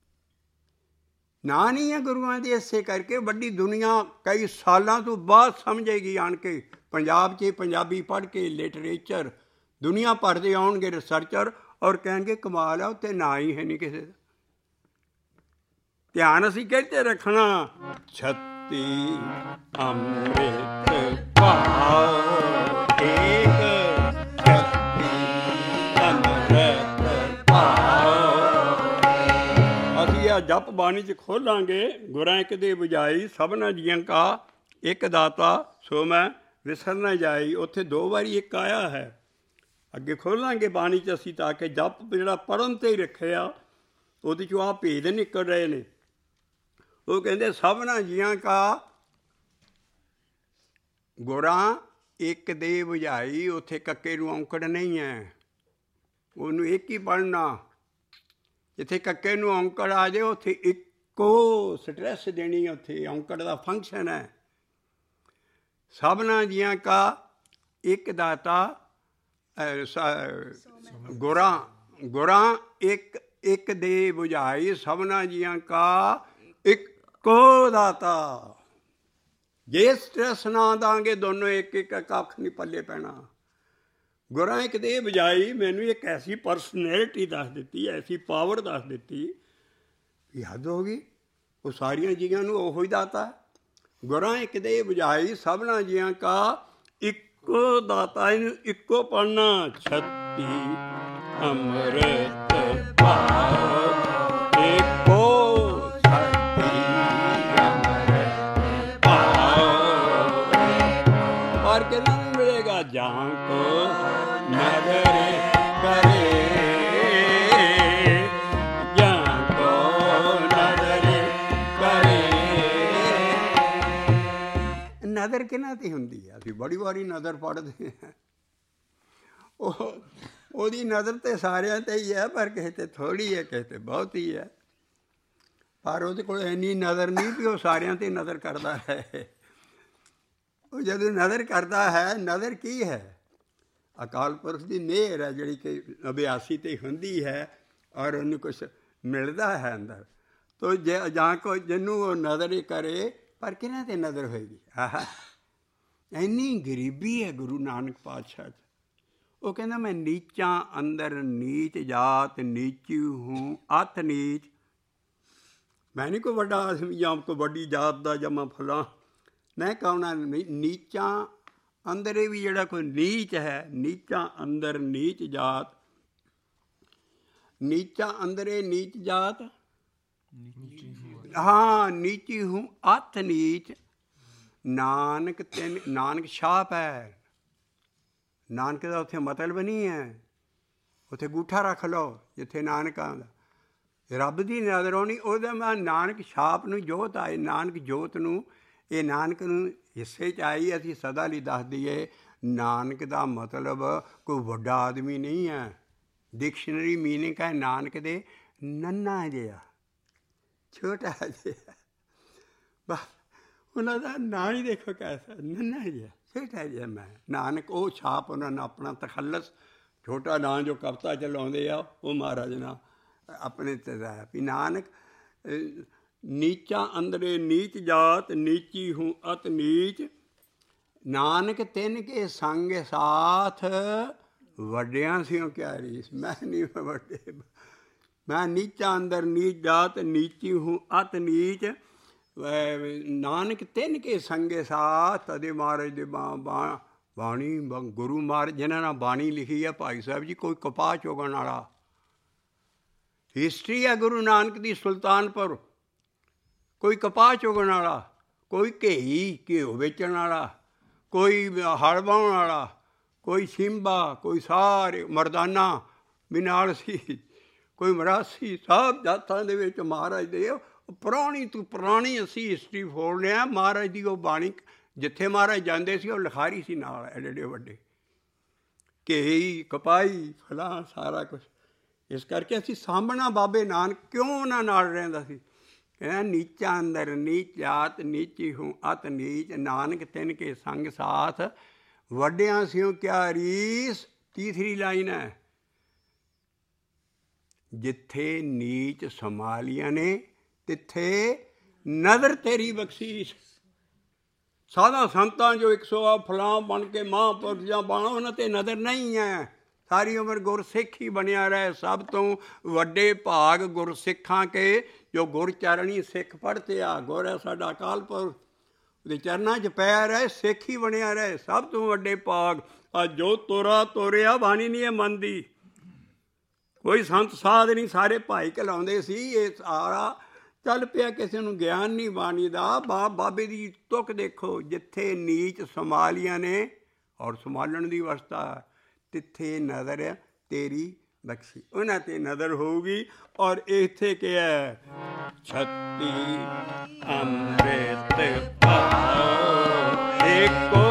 ਨਾਂ ਨਹੀਂ ਹੈ ਗੁਰੂਆਂ ਦੇ। ਇਸੇ ਕਰਕੇ ਵੱਡੀ ਦੁਨੀਆ ਕਈ ਸਾਲਾਂ ਤੋਂ ਬਾਅਦ ਸਮਝੇਗੀ ਆਣ ਕੇ। ਪੰਜਾਬ 'ਚ ਪੰਜਾਬੀ ਪੜ੍ਹ ਕੇ ਲਿਟਰੇਚਰ ਦੁਨੀਆ ਭਰ ਦੇ ਆਉਣਗੇ ਰਿਸਰਚਰ ਔਰ ਕਹਿਣਗੇ ਕਮਾਲ ਆ, ਉੱਤੇ ਨਾਂ ਹੀ ਹੈ ਨਹੀਂ ਕਿਸੇ ਦਾ। ਧਿਆਨ ਅਸੀਂ ਕਿਹਦੇ ਰੱਖਣਾ? ਛੱਤੀ ਅੰਮ੍ਰਿਤ ਪਾਓ ਏਕ, ਛੱਤੀ ਜਿਹੜਾ ਜਪ ਬਾਣੀ 'ਚ ਖੋਲਾਂਗੇ, ਗੁਰਾਂ ਇੱਕ ਦੇ ਬੁਝਾਈ ਸਭਨਾ ਜੀਆਂ ਕਾ ਇੱਕ ਦਾਤਾ ਸੋ ਮੈਂ ਵਿਸਰ ਨਾ ਜਾਈ, ਉੱਥੇ ਦੋ ਵਾਰੀ ਇੱਕ ਆਇਆ ਹੈ। ਅੱਗੇ ਖੋਲਾਂਗੇ ਬਾਣੀ 'ਚ ਅਸੀਂ, ਤਾਂ ਕਿ ਜਪ ਜਿਹੜਾ ਪੜ੍ਹਨ 'ਤੇ ਹੀ ਰੱਖਿਆ ਉਹਦੇ 'ਚੋਂ ਆਹ ਭੇਦ ਨਿਕਲ ਰਹੇ ਨੇ। ਉਹ ਕਹਿੰਦੇ ਸਭਨਾ ਜੀਆਂ ਕਾ ਗੁਰਾਂ ਇੱਕ ਦੇ ਬੁਝਾਈ, ਉੱਥੇ ਕੱਕੇ ਨੂੰ ਔਂਕੜ ਨਹੀਂ ਹੈ, ਉਹਨੂੰ ਇੱਕ ਹੀ ਪੜ੍ਹਨਾ। ਜਿੱਥੇ ਕੱਕੇ ਨੂੰ ਔਂਕੜ ਆ ਜਾਏ ਉੱਥੇ ਇੱਕੋ ਸਟਰੈਸ ਦੇਣੀ, ਉੱਥੇ ਔਂਕੜ ਦਾ ਫੰਕਸ਼ਨ ਹੈ। ਸਭਨਾ ਜੀਆਂ ਕਾ ਇੱਕ ਦਾਤਾ ਗੁਰਾਂ ਗੁਰਾਂ ਇੱਕ ਇੱਕ ਦੇ ਬੁਝਾਈ, ਸਭਨਾ ਜੀਆਂ ਕਾ ਇੱਕੋ ਦਾਤਾ। ਜੇ ਸਟਰੈਸ ਨਾ ਦਾਂਗੇ ਦੋਨੋਂ ਇੱਕ ਇੱਕ, ਕੱਖ ਨਹੀਂ ਪੱਲੇ ਪੈਣਾ। ਗੁਰਾਂ ਇੱਕ ਦੇ ਬੁਝਾਈ ਮੈਨੂੰ ਇੱਕ ਐਸੀ ਪਰਸਨੈਲਿਟੀ ਦੱਸ ਦਿੱਤੀ, ਐਸੀ ਪਾਵਰ ਦੱਸ ਦਿੱਤੀ ਵੀ ਹੱਦ ਹੋ ਗਈ। ਉਹ ਸਾਰੀਆਂ ਜੀਆਂ ਨੂੰ ਉਹੋ ਹੀ ਦਾਤਾ। ਗੁਰਾਂ ਇੱਕ ਦੇ ਬੁਝਾਈ ਸਭਨਾ ਜੀਆਂ ਕਾ ਇੱਕੋ ਦਾਤਾ। ਇਹਨੂੰ ਇੱਕੋ ਪੜ੍ਹਨਾ। ਛੱਤੀ ਅੰਮ੍ਰਿਤ ਪਾਓ ਇੱਕੋ, ਛੱਤੀ ਅੰਮ੍ਰਿਤ ਪਾਓ। ਪਰ ਕਿਹਨਾਂ ਨੂੰ ਮਿਲੇਗਾ? ਜਾਂ ਕੋ ਨਦਰ ਕਰੇ, ਜਾਂ ਕੋ ਨਦਰ ਕਰੇ। ਨਦਰ ਕਿਹਨਾਂ 'ਤੇ ਹੁੰਦੀ ਹੈ? ਅਸੀਂ ਬੜੀ ਵਾਰੀ ਨਦਰ ਪੜ੍ਹਦੇ ਹਾਂ। ਉਹ ਉਹਦੀ ਨਜ਼ਰ ਤਾਂ ਸਾਰਿਆਂ 'ਤੇ ਹੀ ਹੈ, ਪਰ ਕਿਸੇ 'ਤੇ ਥੋੜ੍ਹੀ ਹੈ, ਕਿਸੇ 'ਤੇ ਬਹੁਤੀ ਹੈ। ਪਰ ਉਹਦੇ ਕੋਲ ਇੰਨੀ ਨਜ਼ਰ ਨਹੀਂ ਵੀ ਉਹ ਸਾਰਿਆਂ 'ਤੇ ਨਜ਼ਰ ਕਰਦਾ ਹੈ। ਉਹ ਜਦੋਂ ਨਜ਼ਰ ਕਰਦਾ ਹੈ, ਨਜ਼ਰ ਕੀ ਹੈ? ਅਕਾਲ ਪੁਰਖ ਦੀ ਮਿਹਰ ਹੈ ਜਿਹੜੀ ਕਿ ਅਭਿਆਸੀ 'ਤੇ ਹੁੰਦੀ ਹੈ, ਔਰ ਉਹਨੂੰ ਕੁਛ ਮਿਲਦਾ ਹੈ ਅੰਦਰ। ਤੋ ਜੇ ਜਾਂ ਕੋਈ ਜਿਹਨੂੰ ਉਹ ਨਜ਼ਰ ਕਰੇ, ਪਰ ਕਿਹਨਾਂ 'ਤੇ ਨਜ਼ਰ ਹੋਏਗੀ? ਆਹ ਇੰਨੀ ਗਰੀਬੀ ਹੈ ਗੁਰੂ ਨਾਨਕ ਪਾਤਸ਼ਾਹ 'ਚ। ਉਹ ਕਹਿੰਦਾ ਮੈਂ ਨੀਚਾਂ ਅੰਦਰ ਨੀਚ ਜਾਤ, ਨੀਚੀ ਹੂੰ ਅਤ ਨੀਚ। ਮੈਂ ਨਹੀਂ ਕੋਈ ਵੱਡਾ ਆਦਮੀ ਜਾਂ ਕੋਈ ਵੱਡੀ ਜਾਤ ਦਾ ਜਾਂ ਮੈਂ ਫਲਾਂ, ਮੈਂ ਕਹਣਾ ਨੀਚਾਂ ਅੰਦਰ ਇਹ ਵੀ ਜਿਹੜਾ ਕੋਈ ਨੀਚ ਹੈ। ਨੀਚਾਂ ਅੰਦਰ ਨੀਚ ਜਾਤ, ਨੀਚਾਂ ਅੰਦਰੇ ਨੀਚ ਜਾਤ, ਹਾਂ ਨੀਚੀ ਹੂੰ ਅਤ ਨੀਚ। ਨਾਨਕ ਤਿੰਨ, ਨਾਨਕ ਛਾਪ ਹੈ। ਨਾਨਕ ਦਾ ਉੱਥੇ ਮਤਲਬ ਨਹੀਂ ਹੈ, ਉੱਥੇ ਗੂਠਾ ਰੱਖ ਲਓ ਜਿੱਥੇ ਨਾਨਕ ਆਉਂਦਾ। ਰੱਬ ਦੀ ਨਜ਼ਰ ਆਉਣੀ ਉਹਦਾ ਮੈਂ ਨਾਨਕ ਛਾਪ ਨੂੰ ਜੋਤ ਆਏ, ਨਾਨਕ ਜੋਤ ਨੂੰ, ਇਹ ਨਾਨਕ ਨੂੰ ਹਿੱਸੇ 'ਚ ਆਈ। ਅਸੀਂ ਸਦਾ ਲਈ ਦੱਸ ਦਈਏ ਨਾਨਕ ਦਾ ਮਤਲਬ ਕੋਈ ਵੱਡਾ ਆਦਮੀ ਨਹੀਂ ਹੈ। ਡਿਕਸ਼ਨਰੀ ਮੀਨਿੰਗ ਹੈ ਨਾਨਕ ਦੇ ਨੰਨਾ ਜਿਹਾ, ਛੋਟਾ ਜਿਹਾ। ਬਸ ਉਹਨਾਂ ਦਾ ਨਾਂ ਹੀ ਦੇਖੋ ਕੈਸਾ, ਨੰਨਾ ਜਿਹਾ, ਛੋਟਾ ਜਿਹਾ। ਮੈਂ ਨਾਨਕ ਉਹ ਛਾਪ ਉਹਨਾਂ ਨੇ ਆਪਣਾ ਤਖੱਲਸ, ਛੋਟਾ ਨਾਂ ਜੋ ਕਵਿਤਾ 'ਚ ਲਾਉਂਦੇ ਆ, ਉਹ ਮਹਾਰਾਜ ਨਾਲ ਆਪਣੇ 'ਤੇ ਹੈ ਵੀ ਨਾਨਕ ਨੀਚਾਂ ਅੰਦਰੇ ਨੀਚ ਜਾਤ, ਨੀਚੀ ਹੂੰ ਅਤ ਨੀਚ। ਨਾਨਕ ਤਿੰਨ ਕੇ ਸੰਗ ਸਾਥ, ਵੱਡਿਆਂ ਸਿਓ ਕਿਆ ਰੀਸ। ਮੈਂ ਨਹੀਂ ਵੱਡੇ, ਮੈਂ ਨੀਚਾਂ ਅੰਦਰ ਨੀਚ ਜਾਤ, ਨੀਚੀ ਹੂੰ ਅਤ ਨੀਚ। ਨਾਨਕ ਤਿੰਨ ਕੇ ਸੰਗੇ ਸਾਥ। ਅਦੇ ਮਹਾਰਾਜ ਦੇ ਬਾ ਬਾ ਬਾਣੀ, ਗੁਰੂ ਮਹਾਰਾਜ ਜਿਨ੍ਹਾਂ ਨਾਲ ਬਾਣੀ ਲਿਖੀ ਹੈ ਭਾਈ ਸਾਹਿਬ ਜੀ, ਕੋਈ ਕਪਾਹ ਚੁਗਣ ਵਾਲਾ। ਹਿਸਟਰੀ ਹੈ ਗੁਰੂ ਨਾਨਕ ਦੀ ਸੁਲਤਾਨਪੁਰ, ਕੋਈ ਕਪਾਹ ਚੁਗਣ ਵਾਲਾ, ਕੋਈ ਘੇਈ ਘਿਓ ਵੇਚਣ ਵਾਲਾ, ਕੋਈ ਹਲ ਵਾਹੁਣ ਵਾਲਾ, ਕੋਈ ਸਿੰਬਾ, ਕੋਈ ਸਾਰੇ ਮਰਦਾਨਾ ਵੀ ਨਾਲ ਸੀ, ਕੋਈ ਮਰਾਸੀ। ਸਭ ਜਾਤਾਂ ਦੇ ਵਿੱਚ ਮਹਾਰਾਜ ਦੇ ਪੁਰਾਣੀ ਤੋਂ ਪੁਰਾਣੀ ਅਸੀਂ ਹਿਸਟਰੀ ਫੋਲਦੇ ਹਾਂ। ਮਹਾਰਾਜ ਦੀ ਉਹ ਬਾਣੀ ਜਿੱਥੇ ਮਹਾਰਾਜ ਜਾਂਦੇ ਸੀ ਉਹ ਲਿਖਾਰੀ ਸੀ ਨਾਲ, ਐਡੇ ਐਡੇ ਵੱਡੇ ਘੇਈ ਕਪਾਹੀ ਫਲਾਂ ਸਾਰਾ ਕੁਛ। ਇਸ ਕਰਕੇ ਅਸੀਂ ਸਾਂਭਣਾ ਬਾਬੇ ਨਾਨਕ ਕਿਉਂ ਉਹਨਾਂ ਨਾਲ ਰਹਿੰਦਾ ਸੀ। ਕਹਿੰਦਾ ਨੀਚਾਂ ਅੰਦਰ ਨੀਚ ਜਾਤ, ਨੀਚੀ ਹੂੰ ਅਤ ਨੀਚ। ਨਾਨਕ ਤਿੰਨ ਕੇ ਸੰਗ ਸਾਥ, ਵੱਡਿਆਂ ਸਿਓ ਕਿਆ ਰੀਸ। ਤੀਸਰੀ ਲਾਈਨ ਹੈ, ਜਿੱਥੇ ਨੀਚ ਸੰਭਾਲੀਆਂ ਨੇ ਤਿੱਥੇ ਨਜ਼ਰ ਤੇਰੀ ਬਖਸ਼ੀਸ਼। ਸਾਧਾ ਸੰਤਾਂ ਜੋ ਇੱਕ ਸੌ ਆ ਫਲਾਂ ਬਣ ਕੇ ਮਹਾਂਪੁਰਖ ਜਾਂ ਬਣ, ਉਹਨਾਂ 'ਤੇ ਨਜ਼ਰ ਨਹੀਂ ਹੈ। ਸਾਰੀ ਉਮਰ ਗੁਰਸਿੱਖ ਹੀ ਬਣਿਆ ਰਹੇ। ਸਭ ਤੋਂ ਵੱਡੇ ਭਾਗ ਗੁਰਸਿੱਖਾਂ ਕੇ ਜੋ ਗੁਰਚਰਣੀ ਸਿੱਖ ਪੜ੍ਹਤੇ ਆ। ਗੁਰ ਹੈ ਸਾਡਾ ਅਕਾਲ ਪੁਰਖ, ਉਹਦੇ ਚਰਨਾਂ 'ਚ ਪੈ ਰਹੇ, ਸਿੱਖ ਹੀ ਬਣਿਆ ਰਹੇ। ਸਭ ਤੋਂ ਵੱਡੇ ਭਾਗ ਆ ਜੋ ਤੋਰਾ ਤੋਰਿਆ ਬਾਣੀ ਨਹੀਂ ਇਹ ਮੰਨਦੀ। ਕੋਈ ਸੰਤ ਸਾਧ ਨਹੀਂ, ਸਾਰੇ ਭਾਈ ਕਹਿਲਾਉਂਦੇ ਸੀ। ਇਹ ਸਾਰਾ ਚੱਲ ਪਿਆ ਕਿਸੇ ਨੂੰ ਗਿਆਨ ਨਹੀਂ ਬਾਣੀ ਦਾ। ਬਾ ਬਾਬੇ ਦੀ ਤੁਕ ਦੇਖੋ, ਜਿੱਥੇ ਨੀਚ ਸੰਭਾਲੀਆਂ ਨੇ ਔਰ ਸੰਭਾਲਣ ਦੀ ਅਵਸਥਾ, ਤਿੱਥੇ ਨਜ਼ਰ ਤੇਰੀ ਬਖਸ਼ੀ, ਉਹਨਾਂ 'ਤੇ ਨਜ਼ਰ ਹੋਊਗੀ। ਔਰ ਇੱਥੇ ਕਿਹਾ ਛੱਤੀ ਅੰਮ੍ਰਿਤ ਪਾਓ ਏਕੋ,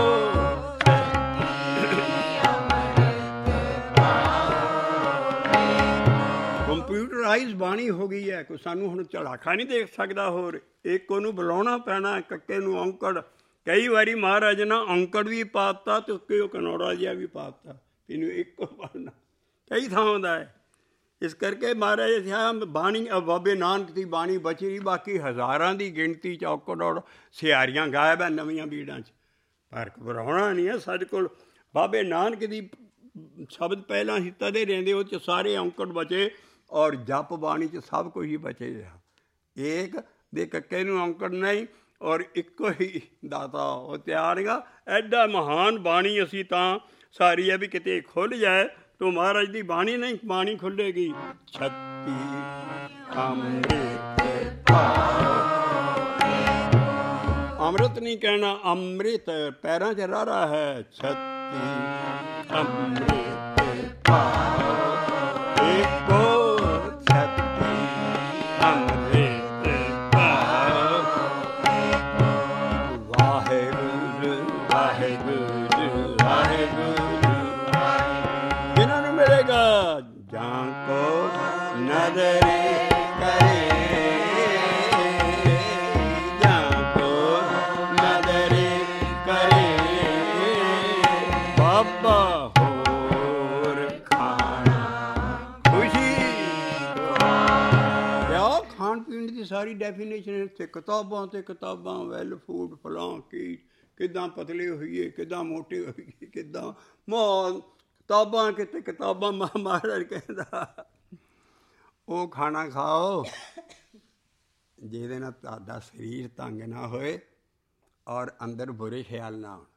ਕੰਪਿਊਟਰਾਈਜ਼ ਬਾਣੀ ਹੋ ਗਈ ਹੈ। ਕੋਈ ਸਾਨੂੰ ਹੁਣ ਝਲਾਖਾ ਨਹੀਂ ਦੇਖ ਸਕਦਾ ਹੋਰ। ਇੱਕ ਉਹਨੂੰ ਬੁਲਾਉਣਾ ਪੈਣਾ, ਕੱਕੇ ਨੂੰ ਔਂਕੜ। ਕਈ ਵਾਰੀ ਮਹਾਰਾਜ ਨੇ ਔਂਕੜ ਵੀ ਪਾ ਦਿੱਤਾ ਅਤੇ ਉੱਕੇ ਉਹ ਕਨੌੜਾ ਜਿਹਾ ਵੀ ਪਾ ਦਿੱਤਾ, ਇਹਨੂੰ ਇੱਕੋ ਪੜ੍ਹਨਾ ਕਈ ਥਾਂ ਦਾ ਹੈ। ਇਸ ਕਰਕੇ ਮਹਾਰਾਜ ਬਾਣੀ ਬਾਬੇ ਨਾਨਕ ਦੀ ਬਾਣੀ ਬਚੀ ਰਹੀ। ਬਾਕੀ ਹਜ਼ਾਰਾਂ ਦੀ ਗਿਣਤੀ 'ਚ ਔਕੜ ਔੜ ਸਿਆਰੀਆਂ ਗਾਇਬ ਹੈ ਨਵੀਆਂ ਬੀੜਾਂ 'ਚ, ਪਰ ਘਬਰਾਉਣਾ ਨਹੀਂ ਹੈ। ਸਾਡੇ ਕੋਲ ਬਾਬੇ ਨਾਨਕ ਦੀ ਸ਼ਬਦ ਪਹਿਲਾਂ ਹੀ ਤਦੇ ਰਹਿੰਦੇ, ਉਹ 'ਚ ਸਾਰੇ ਔਂਕੜ ਬਚੇ ਔਰ ਜਪ ਬਾਣੀ 'ਚ ਸਭ ਕੁਝ ਹੀ ਬਚੇ ਰਿਹਾ। ਏਕ ਦੇ ਕੱਕੇ ਨੂੰ ਔਂਕੜ ਨਹੀਂ ਔਰ ਇੱਕੋ ਹੀ ਦਾਤਾ ਉਹ ਤਿਆਰ ਗਾ। ਐਡਾ ਮਹਾਨ ਬਾਣੀ ਅਸੀਂ ਤਾਂ ਸਾਰੀ ਹੈ ਵੀ ਕਿਤੇ ਖੁੱਲ੍ਹ ਜਾਏ ਤੋ ਮਹਾਰਾਜ ਦੀ ਬਾਣੀ ਨਹੀਂ ਬਾਣੀ ਖੁੱਲ੍ਹੇਗੀ। ਛੱਤੀ ਅੰਮ੍ਰਿਤ ਅੰਮ੍ਰਿਤ ਨਹੀਂ ਕਹਿਣਾ, ਅੰਮ੍ਰਿਤ ਪੈਰਾਂ 'ਚ ਰਾਰਾ ਹੈ। ਛੱਤੀ ਅੰਮ੍ਰਿਤ ਏਕੋ, ਛੱਤੀ ਅੰਮ੍ਰਿਤ ਵਾਹਿਗੁਰੂ ਵਾਹਿਗੁਰੂ ਵਾਹਿਗੁਰੂ ਜਾਂ ਕੋ ਨਦਰ ਕਰੇ, ਜਾਂ ਕੋ ਨਦਰ ਕਰੇ ਬਾਬਾ ਹੋਰ ਖਾਣਾ ਖੁਸ਼ੀ। ਕਿਆ ਖਾਣ ਪੀਣ ਦੀ ਸਾਰੀ ਡੈਫੀਨੇਸ਼ਨ ਇੱਥੇ ਕਿਤਾਬਾਂ ਅਤੇ ਕਿਤਾਬਾਂ। ਵੈਲ ਫੂਡ ਫਲਾਂ ਕੀ, ਕਿੱਦਾਂ ਪਤਲੇ ਹੋਈਏ, ਕਿੱਦਾਂ ਮੋਟੇ ਹੋਈਏ, ਕਿੱਦਾਂ ਮਾਲ ਕਿਤਾਬਾਂ, ਕਿਤੇ ਕਿਤਾਬਾਂ। ਮਹਾਰਾਜ ਕਹਿੰਦਾ ਉਹ ਖਾਣਾ ਖਾਓ ਜਿਹਦੇ ਨਾਲ ਤੁਹਾਡਾ ਸਰੀਰ ਤੰਗ ਨਾ ਹੋਏ ਔਰ ਅੰਦਰ ਬੁਰੇ ਖਿਆਲ ਨਾ ਆਉਣ।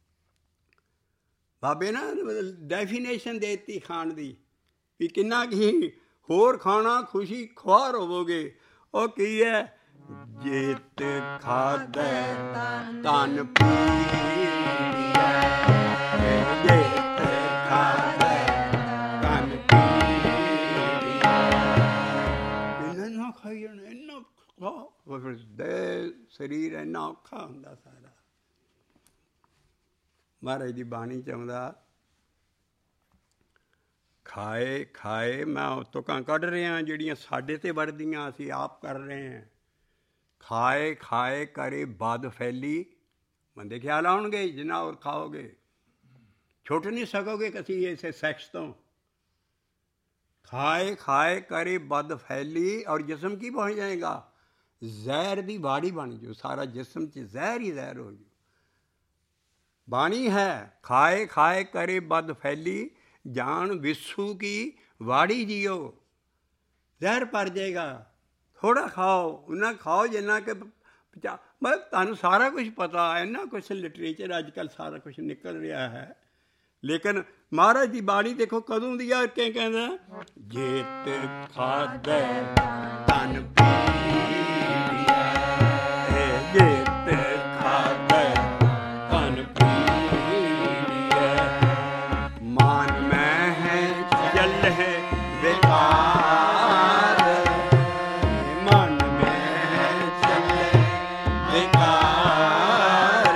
ਬਾਬੇ ਨਾ ਡੈਫੀਨੇਸ਼ਨ ਦੇ ਦਿੱਤੀ ਖਾਣ ਦੀ ਵੀ ਕਿੰਨਾ ਕੀ ਹੋਰ ਖਾਣਾ ਖੁਸ਼ੀ ਖੁਆਰ ਹੋਵੋਗੇ। ਉਹ ਕੀ ਹੈ? ਜਿਤ ਖਾਧੈ ਤਨ ਪੀੜੀਐ, ਜਿਤ ਖਾਧੈ ਤਨ ਪੀੜੀਐ। ਇੰਨਾ ਨਾ ਖਾਈ ਜਾਣਾ, ਇੰਨਾ ਖਾ ਦੇ ਸਰੀਰ ਇੰਨਾ ਔਖਾ ਹੁੰਦਾ ਸਾਰਾ। ਮਹਾਰਾਜ ਦੀ ਬਾਣੀ 'ਚ ਆਉਂਦਾ ਖਾਏ ਖਾਏ, ਮੈਂ ਉਹ ਤੁਕਾਂ ਕੱਢ ਰਿਹਾ ਜਿਹੜੀਆਂ ਸਾਡੇ 'ਤੇ ਵੜਦੀਆਂ, ਅਸੀਂ ਆਪ ਕਰ ਰਹੇ ਹਾਂ। ਖਾਏ ਖਾਏ ਕਰੇ ਬਦ ਫੈਲੀ, ਮੰਦੇ ਖਿਆਲ ਆਉਣਗੇ ਜਿੰਨਾ ਹੋਰ ਖਾਓਗੇ, ਛੁੱਟ ਨਹੀਂ ਸਕੋਗੇ ਕਦੀ ਇਸੇ ਸੈਕਸ ਤੋਂ। ਖਾਏ ਖਾਏ ਕਰੇ ਬਦ ਫੈਲੀ, ਔਰ ਜਿਸਮ ਕੀ ਬਣ ਜਾਏਗਾ? ਜ਼ਹਿਰ ਦੀ ਬਾੜੀ ਬਣ ਜਾਓ, ਸਾਰਾ ਜਿਸਮ 'ਚ ਜ਼ਹਿਰ ਹੀ ਜ਼ਹਿਰ ਹੋ ਜਾਓ। ਬਾਣੀ ਹੈ ਖਾਏ ਖਾਏ ਕਰੇ ਬਦ ਫੈਲੀ, ਜਾਨ ਵਿਸੂ ਕੀ ਵਾੜੀ ਜੀਓ। ਜ਼ਹਿਰ ਭਰ ਜਾਏਗਾ। ਥੋੜ੍ਹਾ ਖਾਓ, ਉਹਨਾਂ ਖਾਓ ਜਿੰਨਾ ਕਿ ਪਚਾ, ਮਤਲਬ ਤੁਹਾਨੂੰ ਸਾਰਾ ਕੁਛ ਪਤਾ, ਇੰਨਾ ਕੁਛ ਲਿਟਰੇਚਰ ਅੱਜ ਕੱਲ੍ਹ ਸਾਰਾ ਕੁਛ ਨਿਕਲ ਰਿਹਾ ਹੈ। ਲੇਕਿਨ ਮਹਾਰਾਜ ਦੀ ਬਾਣੀ ਦੇਖੋ ਕਦੋਂ ਦੀ ਆ ਕੇ ਕਹਿੰਦਾ ਜਿਤ ਖਾਧੈ ਤਨ ਪੀੜੀਐ, ਜਿਤ ਖਾਧੈ ਤਨ ਪੀੜੀਐ, ਮਨ ਮਹਿ ਚੱਲਹਿ ਵਿਕਾਰ, ਮਨ ਮਹਿ ਚੱਲਹਿ ਵਿਕਾਰ,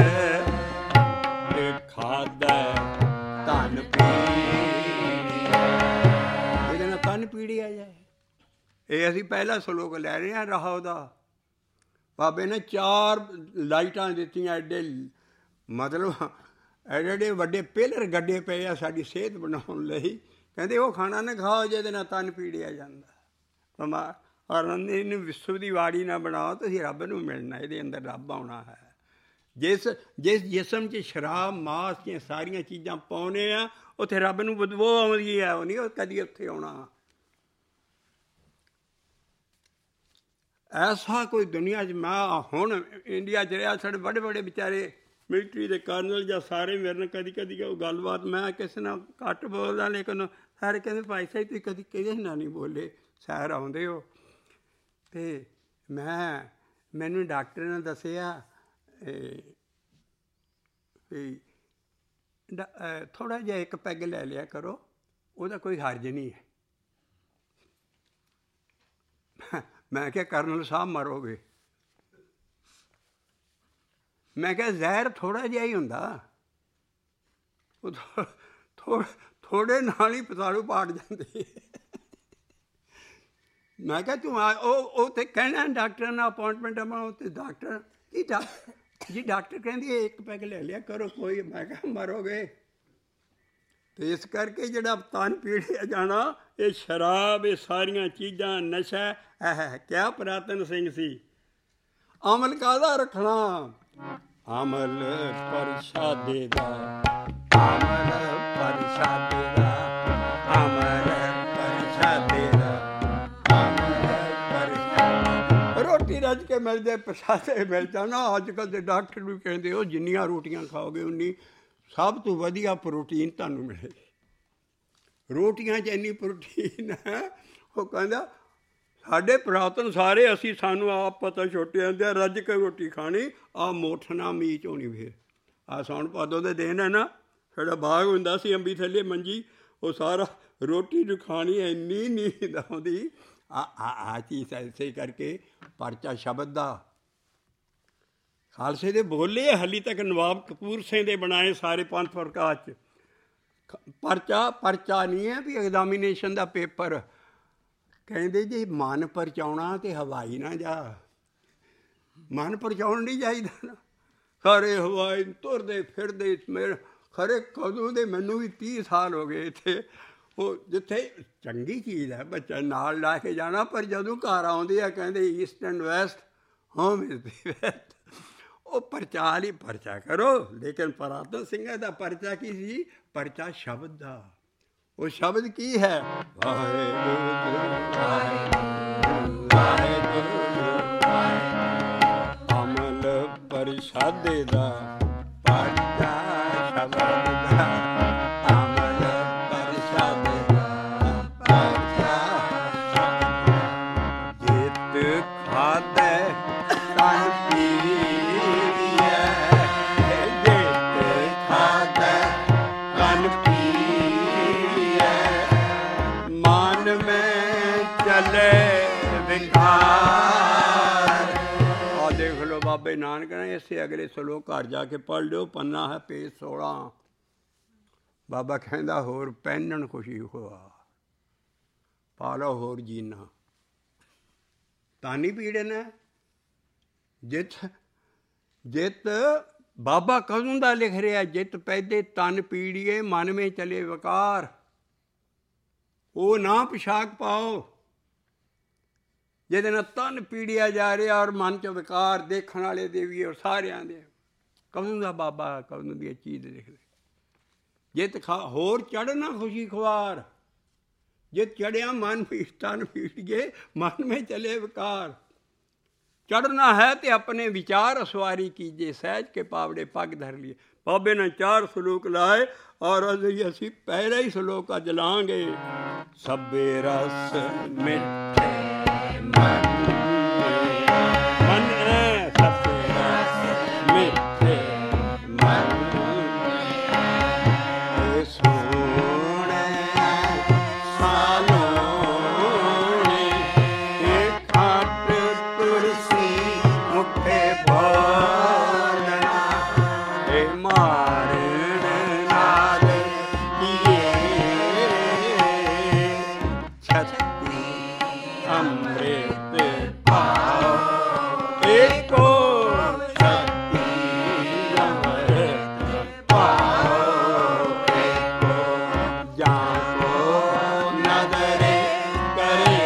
ਖਾਧੈ ਤਨ ਪੀੜੀਐ। ਇਹਦੇ ਨਾਲ ਤਨ ਪੀੜੀਆ ਜਾਏ। ਇਹ ਅਸੀਂ ਪਹਿਲਾ ਸਲੋਕ ਲੈ ਰਹੇ ਹਾਂ ਰਾਹੋ ਦਾ। ਬਾਬੇ ਨੇ ਚਾਰ ਲਾਈਟਾਂ ਦਿੱਤੀਆਂ, ਐਡੇ ਮਤਲਬ ਐਡੇ ਐਡੇ ਵੱਡੇ ਪਿਲਰ ਗੱਡੇ ਪਏ ਆ ਸਾਡੀ ਸਿਹਤ ਬਣਾਉਣ ਲਈ। ਕਹਿੰਦੇ ਉਹ ਖਾਣਾ ਨਾ ਖਾਓ ਜਿਹਦੇ ਨਾਲ ਤਨ ਪੀੜਿਆ ਜਾਂਦਾ। ਔਰ ਇਹਨੂੰ ਵਿਸਵ ਦੀ ਵਾੜੀ ਨਾ ਬਣਾਓ, ਤੁਸੀਂ ਰੱਬ ਨੂੰ ਮਿਲਣਾ, ਇਹਦੇ ਅੰਦਰ ਰੱਬ ਆਉਣਾ ਹੈ। ਜਿਸ ਜਿਸ ਜਿਸਮ 'ਚ ਸ਼ਰਾਬ ਮਾਸ ਦੀਆਂ ਸਾਰੀਆਂ ਚੀਜ਼ਾਂ ਪਾਉਂਦੇ ਆ, ਉੱਥੇ ਰੱਬ ਨੂੰ ਬਦਬੂ ਆਉਂਦੀ ਹੈ, ਉਹ ਨਹੀਂ ਉਹ ਕਦੀ ਉੱਥੇ ਆਉਣਾ। ਐਸਾ ਕੋਈ ਦੁਨੀਆ 'ਚ ਮੈਂ ਹੁਣ ਇੰਡੀਆ 'ਚ ਰਿਹਾ, ਸਾਡੇ ਬੜੇ ਬੜੇ ਵਿਚਾਰੇ ਮਿਲਟਰੀ ਦੇ ਕਰਨਲ ਜਾਂ ਸਾਰੇ ਮੇਰੇ ਨਾਲ ਕਦੀ ਕਦੀ ਉਹ ਗੱਲਬਾਤ, ਮੈਂ ਕਿਸੇ ਨਾਲ ਘੱਟ ਬੋਲਦਾ, ਲੇਕਿਨ ਸਾਰੇ ਕਹਿੰਦੇ ਭਾਈ ਸਾਹਿਬ ਤੁਸੀਂ ਕਦੀ ਕਿਸੇ ਨਾਲ ਨਹੀਂ ਬੋਲੇ, ਸੈਰ ਆਉਂਦੇ ਹੋ। ਅਤੇ ਮੈਂ ਮੈਨੂੰ ਡਾਕਟਰ ਨੇ ਦੱਸਿਆ ਵੀ ਥੋੜ੍ਹਾ ਜਿਹਾ ਇੱਕ ਪੈਗ ਲੈ ਲਿਆ ਕਰੋ, ਉਹਦਾ ਕੋਈ ਹਰਜ ਨਹੀਂ ਹੈ। ਮੈਂ ਕਿਹਾ ਕਰਨਲ ਸਾਹਿਬ ਮਰੋਗੇ। ਮੈਂ ਕਿਹਾ ਜ਼ਹਿਰ ਥੋੜ੍ਹਾ ਜਿਹਾ ਹੀ ਹੁੰਦਾ, ਉਹ ਥੋ ਥੋੜ੍ਹੇ ਨਾਲ ਹੀ ਪਤਾੜੂ ਪਾਟ ਜਾਂਦੇ। ਮੈਂ ਕਿਹਾ ਤੂੰ ਆ ਉਹ ਉੱਥੇ ਕਹਿਣਾ ਡਾਕਟਰ ਨਾਲ ਅਪੋਇੰਟਮੈਂਟ ਆ, ਮੈਂ ਉੱਥੇ ਡਾਕਟਰ ਕੀ ਡਾ ਜੀ ਡਾਕਟਰ ਕਹਿੰਦੀ ਇੱਕ ਪੈਗ ਲੈ ਲਿਆ ਕਰੋ ਕੋਈ। ਮੈਂ ਕਿਹਾ ਮਰੋਗੇ। ਅਤੇ ਇਸ ਕਰਕੇ ਜਿਹੜਾ ਤਨ ਪੀੜਿਆ ਜਾਣਾ, ਇਹ ਸ਼ਰਾਬ, ਇਹ ਸਾਰੀਆਂ ਚੀਜ਼ਾਂ, ਨਸ਼ਾ, ਇਹ ਕਿਆ ਪੁਰਾਤਨ ਸਿੰਘ ਸੀ। ਅਮਲ ਕਾਹਦਾ ਰੱਖਣਾ? ਅਮਲ ਪ੍ਰਸ਼ਾਦੇ ਦਾ, ਅਮਲ ਪ੍ਰਸ਼ਾਦੇ ਦਾ, ਅਮਲ ਪ੍ਰਸ਼ਾਦੇ ਦਾ, ਅਮਲ ਪ੍ਰਸ਼ਾਦੇ। ਰੋਟੀ ਰੱਜ ਕੇ ਮਿਲ ਜਾਏ, ਪ੍ਰਸ਼ਾਦੇ ਮਿਲ ਜਾਣਾ। ਅੱਜ ਕੱਲ੍ਹ ਦੇ ਡਾਕਟਰ ਵੀ ਕਹਿੰਦੇ ਉਹ ਜਿੰਨੀਆਂ ਰੋਟੀਆਂ ਖਾਓਗੇ ਉਨੀ ਸਭ ਤੋਂ ਵਧੀਆ ਪ੍ਰੋਟੀਨ ਤੁਹਾਨੂੰ ਮਿਲੇਗੀ। ਰੋਟੀਆਂ 'ਚ ਇੰਨੀ ਪ੍ਰੋਟੀਨ ਹੈ। ਉਹ ਕਹਿੰਦਾ ਸਾਡੇ ਪੁਰਾਤਨ ਸਾਰੇ ਅਸੀਂ ਸਾਨੂੰ ਆਪ ਪਤਾ ਛੋਟੇ ਹੁੰਦੇ ਆ ਰੱਜ ਕੇ ਰੋਟੀ ਖਾਣੀ। ਆਹ ਮੁੱਠ ਨਾਲ ਮੀਚ ਹੋਣੀ। ਫਿਰ ਆਹ ਸਾਉਣ ਭਾਦੋਂ ਦੇ ਦਿਨ ਹੈ ਨਾ, ਸਾਡਾ ਬਾਗ ਹੁੰਦਾ ਸੀ ਅੰਬੀ ਥੱਲੇ ਮੰਜੀ, ਉਹ ਸਾਰਾ ਰੋਟੀ ਨੂੰ ਖਾਣੀ, ਇੰਨੀ ਨੀਂਦ ਆਉਂਦੀ। ਆ ਆ ਚੀਜ਼ ਐਸੇ ਕਰਕੇ ਪਰਚਾ ਸ਼ਬਦ ਦਾ ਖਾਲਸੇ ਦੇ ਬੋਲੇ ਹਾਲੀ ਤੱਕ ਨਵਾਬ ਕਪੂਰ ਸਿੰਘ ਦੇ ਬਣਾਏ ਸਾਰੇ ਪੰਥ ਪ੍ਰਕਾਸ਼ 'ਚ। ਪਰਚਾ ਪਰਚਾ ਨਹੀਂ ਹੈ ਵੀ ਐਗਜ਼ਾਮੀਨੇਸ਼ਨ ਦਾ ਪੇਪਰ। ਕਹਿੰਦੇ ਜੀ ਮਨ ਪਰਚਾਉਣਾ ਅਤੇ ਹਵਾਈ ਨਾ ਜਾ। ਮਨ ਪਰਚਾਉਣ ਨਹੀਂ ਚਾਹੀਦਾ ਨਾ। ਖਰੇ ਹਵਾਈ ਤੁਰਦੇ ਫਿਰਦੇ ਮੇਰੇ ਖਰੇ ਕਦੋਂ ਦੇ, ਮੈਨੂੰ ਵੀ ਤੀਹ ਸਾਲ ਹੋ ਗਏ ਇੱਥੇ। ਉਹ ਜਿੱਥੇ ਚੰਗੀ ਚੀਜ਼ ਹੈ ਬੱਚਾ ਨਾਲ ਲੈ ਕੇ ਜਾਣਾ, ਪਰ ਜਦੋਂ ਘਰ ਆਉਂਦੇ ਆ ਕਹਿੰਦੇ east and west, home is the west. ਉਹ ਪਰਚਾ ਲਈ ਪਰਚਾ ਕਰੋ। ਲੇਕਿਨ ਪੁਰਾਤਨ ਸਿੰਘਾਂ ਦਾ ਪਰਚਾ ਕੀ ਸੀ? ਪਰਚਾ ਸ਼ਬਦ ਦਾ। ਉਹ ਸ਼ਬਦ ਕੀ ਹੈ? ਅਮਲ ਪ੍ਰਸ਼ਾਦੇ ਦਾ, ਪਰਚਾ ਸ਼ਬਦ ਦਾ, ਅਮਲ ਪ੍ਰਸ਼ਾਦੇ ਦਾ, ਪਰਚਾ ਜਿਤ ਖਾਧੈ ਤਨ ਪੀੜੀਐ, ਜਿਤ ਖਾਧੈ ਤਨ ਪੀੜੀਐ, ਮਨ ਮੈਂ ਚਲੇ ਵਿਕਾਰ। ਆ ਦੇਖ ਲਓ ਬਾਬੇ ਨਾਨਕ ਨੇ ਇਸੇ ਅਗਲੇ ਸਲੋਕ ਘਰ ਜਾ ਕੇ ਪੜ੍ਹ ਲਿਓ, ਪੰਨਾ ਹੈ ਪੇਜ ਸੋਲਾਂ। ਬਾਬਾ ਕਹਿੰਦਾ ਹੋਰ ਪਹਿਨਣ ਖੁਸ਼ੀ ਹੋਆ, ਪਾ ਲਓ ਹੋਰ ਜੀਨਾ। ਤਾਨੀ ਪੀੜੇ ਨੇ ਜਿੱਤ ਜਿੱਤ ਬਾਬਾ ਕਦੋਂ ਦਾ ਲਿਖ ਰਿਹਾ? ਜਿੱਤ ਪੈਦੇ ਤਨ ਪੀੜੀਏ, ਮਨ ਮੇ ਚਲੇ ਵਿਕਾਰ। ਉਹ ਨਾ ਪੁਸ਼ਾਕ ਪਾਓ ਜਿਹਦੇ ਨਾਲ ਤਨ ਪੀੜਿਆ ਜਾ ਰਿਹਾ ਔਰ ਮਨ 'ਚ ਵਿਕਾਰ, ਦੇਖਣ ਵਾਲੇ ਦੇ ਵੀ ਔਰ ਸਾਰਿਆਂ ਦੇ। ਕਦੋਂ ਦਾ ਬਾਬਾ ਕਦੋਂ ਦੀ ਚੀਜ਼ ਲਿਖਦੇ। ਜਿੱਤ ਖਾ ਹੋਰ ਚੜ੍ਹਨਾ ਖੁਸ਼ੀ ਖੁਆਰ, ਜਿੱਤ ਚੜ੍ਹਿਆ ਮਨ ਪੀੜ ਤਨ ਪੀੜੀਏ, ਮਨ ਮੇ ਚਲੇ ਵਿਕਾਰ। ਚੜ੍ਹਨਾ ਹੈ ਤੇ ਆਪਣੇ ਵਿਚਾਰ ਅਸਵਾਰੀ ਕੀਜੇ, ਸਹਿਜ ਕੇ ਪਾਵੜੇ ਪੱਗ ਧਰ ਲਈਏ। ਬਾਬੇ ਨੇ ਚਾਰ ਸਲੋਕ ਲਾਏ ਔਰ ਅਸੀਂ ਪਹਿਲਾ ਹੀ ਸਲੋਕ ਅੱਜ ਲਾਂਗੇ। ਸਭੇ ਰਸ ਮਿੱਠੇ ਮਨ ਮਨ ਹੈ, ਸਭੇ ਰਸ ਮਿੱਠੇ ਮਨ ਇਹ ਸੋਹਣੇ ਸਾਲੋਂ ਇਹ ਖੱਟ ਤੁਲਸੀ ਮੁੱਠੇ ਬੋਲਣਾ, ਇਹ ਮਾਰਨ ਨਾਦ ਕੀਏ ਛੱਤੀ ਅੰਮ੍ਰਿਤ ਪਾਓ, ਏਕੋ ਛੱਤੀ ਅੰਮ੍ਰਿਤ ਪਾਓ, ਏਕੋ ਜਾਂ ਕੋ ਨਦਰੇ ਕਰੇ,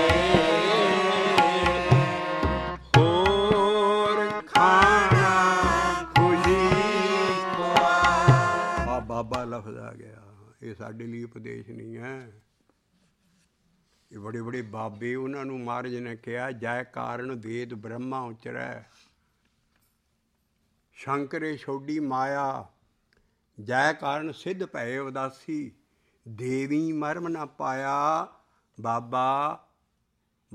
ਹੋਰ ਖਾਣਾ ਖੁਸ਼ੀ ਖੁਆਰ। ਆ ਬਾਬਾ ਲਫ਼ਜ਼ ਆ ਗਿਆ। ਇਹ ਸਾਡੇ ਲਈ ਉਪਦੇਸ਼ ਨਹੀਂ ਹੈ। ਇਹ ਬੜੇ ਬੜੇ ਬਾਬੇ, ਉਹਨਾਂ ਨੂੰ ਮਹਾਰਾਜ ਨੇ ਕਿਹਾ ਜੈ ਕਾਰਨ ਵੇਦ ਬ੍ਰਹਮਾ ਉਚਰੈ, ਸ਼ੰਕਰੇ ਛੋਡੀ ਮਾਇਆ, ਜੈ ਕਾਰਨ ਸਿੱਧ ਭਏ ਉਦਾਸੀ, ਦੇਵੀ ਮਰਮ ਨਾ ਪਾਇਆ। ਬਾਬਾ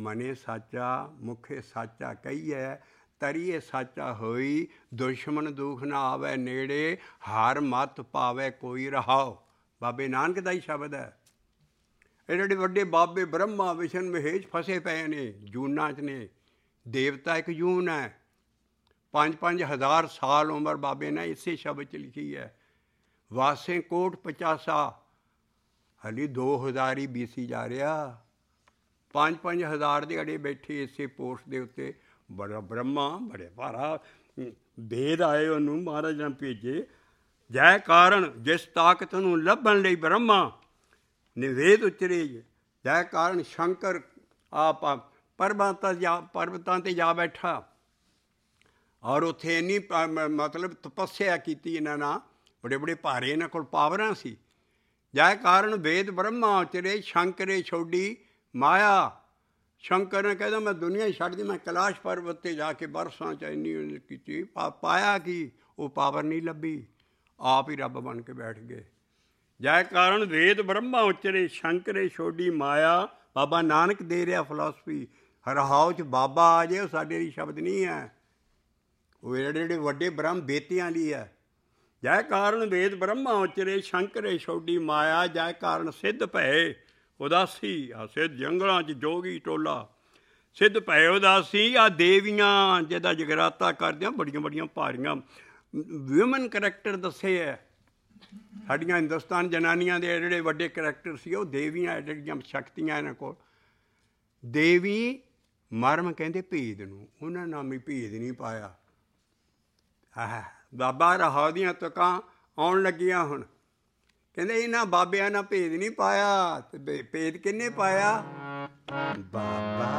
ਮਨੇ ਸਾਚਾ ਮੁਖੇ ਸਾਚਾ ਕਹੀਐ, ਤਰੀਏ ਸਾਚਾ ਹੋਈ, ਦੁਸ਼ਮਣ ਦੁਖ ਨਾ ਆਵੈ ਨੇੜੇ, ਹਾਰ ਮਤ ਪਾਵੈ ਕੋਈ ਰਹਾਓ। ਬਾਬੇ ਨਾਨਕ ਦਾ ਹੀ ਸ਼ਬਦ ਹੈ। ਇਹ ਜਿਹੜੇ ਵੱਡੇ ਬਾਬੇ ਬ੍ਰਹਮਾ ਵਿਸ਼ਨ ਮਹੇਸ਼ ਫਸੇ ਪਏ ਨੇ, ਜੂਨਾਂ 'ਚ ਨੇ। ਦੇਵਤਾ ਇੱਕ ਜੂਨ ਹੈ। ਪੰਜ ਪੰਜ ਹਜ਼ਾਰ ਸਾਲ ਉਮਰ ਬਾਬੇ ਨੇ ਇਸੇ ਸ਼ਬਦ 'ਚ ਲਿਖੀ ਹੈ। ਵਾਸੇ ਕੋਟ ਪਚਾਸਾ, ਹਾਲੀ ਦੋ ਹਜ਼ਾਰ ਹੀ ਬੀਸੀ ਜਾ ਰਿਹਾ। ਪੰਜ ਪੰਜ ਹਜ਼ਾਰ ਦੇ ਅੜੇ ਬੈਠੇ ਇਸੇ ਪੋਸਟ ਦੇ ਉੱਤੇ। ਬੜਾ ਬ੍ਰਹਮਾ, ਬੜੇ ਭਾਰਾ ਵੇਦ ਆਏ ਉਹਨੂੰ ਮਹਾਰਾਜ ਨੇ ਭੇਜੇ। ਜੈ ਕਾਰਨ ਜਿਸ ਤਾਕਤ ਨੂੰ ਲੱਭਣ ਲਈ ਬ੍ਰਹਮਾ ਨੇ ਵੇਦ ਉਚਰੇ। ਜੈ ਕਾਰਨ ਸ਼ੰਕਰ ਆਪ ਪਰਬਤਾਂ ਜਾ ਪਰਬਤਾਂ 'ਤੇ ਜਾ ਬੈਠਾ ਔਰ ਉੱਥੇ ਇੰਨੀ ਮਤਲਬ ਤਪੱਸਿਆ ਕੀਤੀ ਇਹਨਾਂ ਨਾਲ। ਬੜੇ ਬੜੇ ਭਾਰੇ ਇਹਨਾਂ ਕੋਲ ਪਾਵਰਾਂ ਸੀ। ਜੈ ਕਾਰਨ ਵੇਦ ਬ੍ਰਹਮਾ ਉਚਰੇ, ਸ਼ੰਕਰੇ ਛੋਡੀ ਮਾਇਆ। ਸ਼ੰਕਰ ਨੇ ਕਹਿੰਦਾ ਮੈਂ ਦੁਨੀਆ ਹੀ ਛੱਡ ਦੀ, ਮੈਂ ਕੈਲਾਸ਼ ਪਰਬਤ 'ਤੇ ਜਾ ਕੇ ਬਰਸਾਂ 'ਚ ਇੰਨੀ ਕੀਤੀ। ਪਾ ਪਾਇਆ ਕੀ? ਉਹ ਪਾਵਰ ਨਹੀਂ ਲੱਭੀ, ਆਪ ਹੀ ਰੱਬ ਬਣ ਕੇ ਬੈਠ ਗਏ। ਜੈ ਕਾਰਨ ਵੇਦ ਬ੍ਰਹਮਾ ਉਚਰੇ, ਸ਼ੰਕਰੇ ਛੋਡੀ ਮਾਇਆ। ਬਾਬਾ ਨਾਨਕ ਦੇ ਰਿਹਾ ਫਿਲਾਸਫੀ। ਰਹਾਓ 'ਚ ਬਾਬਾ ਆ ਜਾਏ, ਉਹ ਸਾਡੇ ਲਈ ਸ਼ਬਦ ਨਹੀਂ ਹੈ। ਉਹ ਜਿਹੜੇ ਜਿਹੜੇ ਵੱਡੇ ਬ੍ਰਹਮ ਬੇਤਿਆਂ ਲਈ ਹੈ। ਜੈ ਕਾਰਨ ਵੇਦ ਬ੍ਰਹਮਾ ਉਚਰੇ, ਸ਼ੰਕਰੇ ਛੋਡੀ ਮਾਇਆ। ਜੈ ਕਾਰਨ ਸਿੱਧ ਭਏ ਉਦਾਸੀ। ਆ ਸਿੱਧ ਜੰਗਲਾਂ 'ਚ ਜੋਗੀ ਟੋਲਾ, ਸਿੱਧ ਭਏ ਉਦਾਸੀ। ਆ ਦੇਵੀਆਂ ਜਿਹਦਾ ਜਗਰਾਤਾ ਕਰਦਿਆਂ ਬੜੀਆਂ ਬੜੀਆਂ ਭਾਰੀਆਂ ਵਿਮਨ ਕਰੈਕਟਰ ਦੱਸੇ ਹੈ। ਸਾਡੀਆਂ ਹਿੰਦੁਸਤਾਨ ਜਨਾਨੀਆਂ ਦੇ ਜਿਹੜੇ ਵੱਡੇ ਕਰੈਕਟਰ ਸੀ ਉਹ ਦੇਵੀਆਂ, ਜਿਹੜੀਆਂ ਸ਼ਕਤੀਆਂ ਇਹਨਾਂ ਕੋਲ। ਦੇਵੀ ਮਰਮ ਕਹਿੰਦੇ ਭੇਦ ਨੂੰ, ਉਹਨਾਂ ਨਾਮ ਹੀ ਭੇਦ ਨਹੀਂ ਪਾਇਆ। ਆਹ ਬਾਬਾ ਰਹਾਓ ਦੀਆਂ ਤੁਕਾਂ ਆਉਣ ਲੱਗੀਆਂ ਹੁਣ। ਕਹਿੰਦੇ ਇਹਨਾਂ ਬਾਬਿਆਂ ਨਾਲ ਭੇਦ ਨਹੀਂ ਪਾਇਆ। ਤੇ ਭੇਦ ਕਿਹਨੇ ਪਾਇਆ? ਬਾਬਾ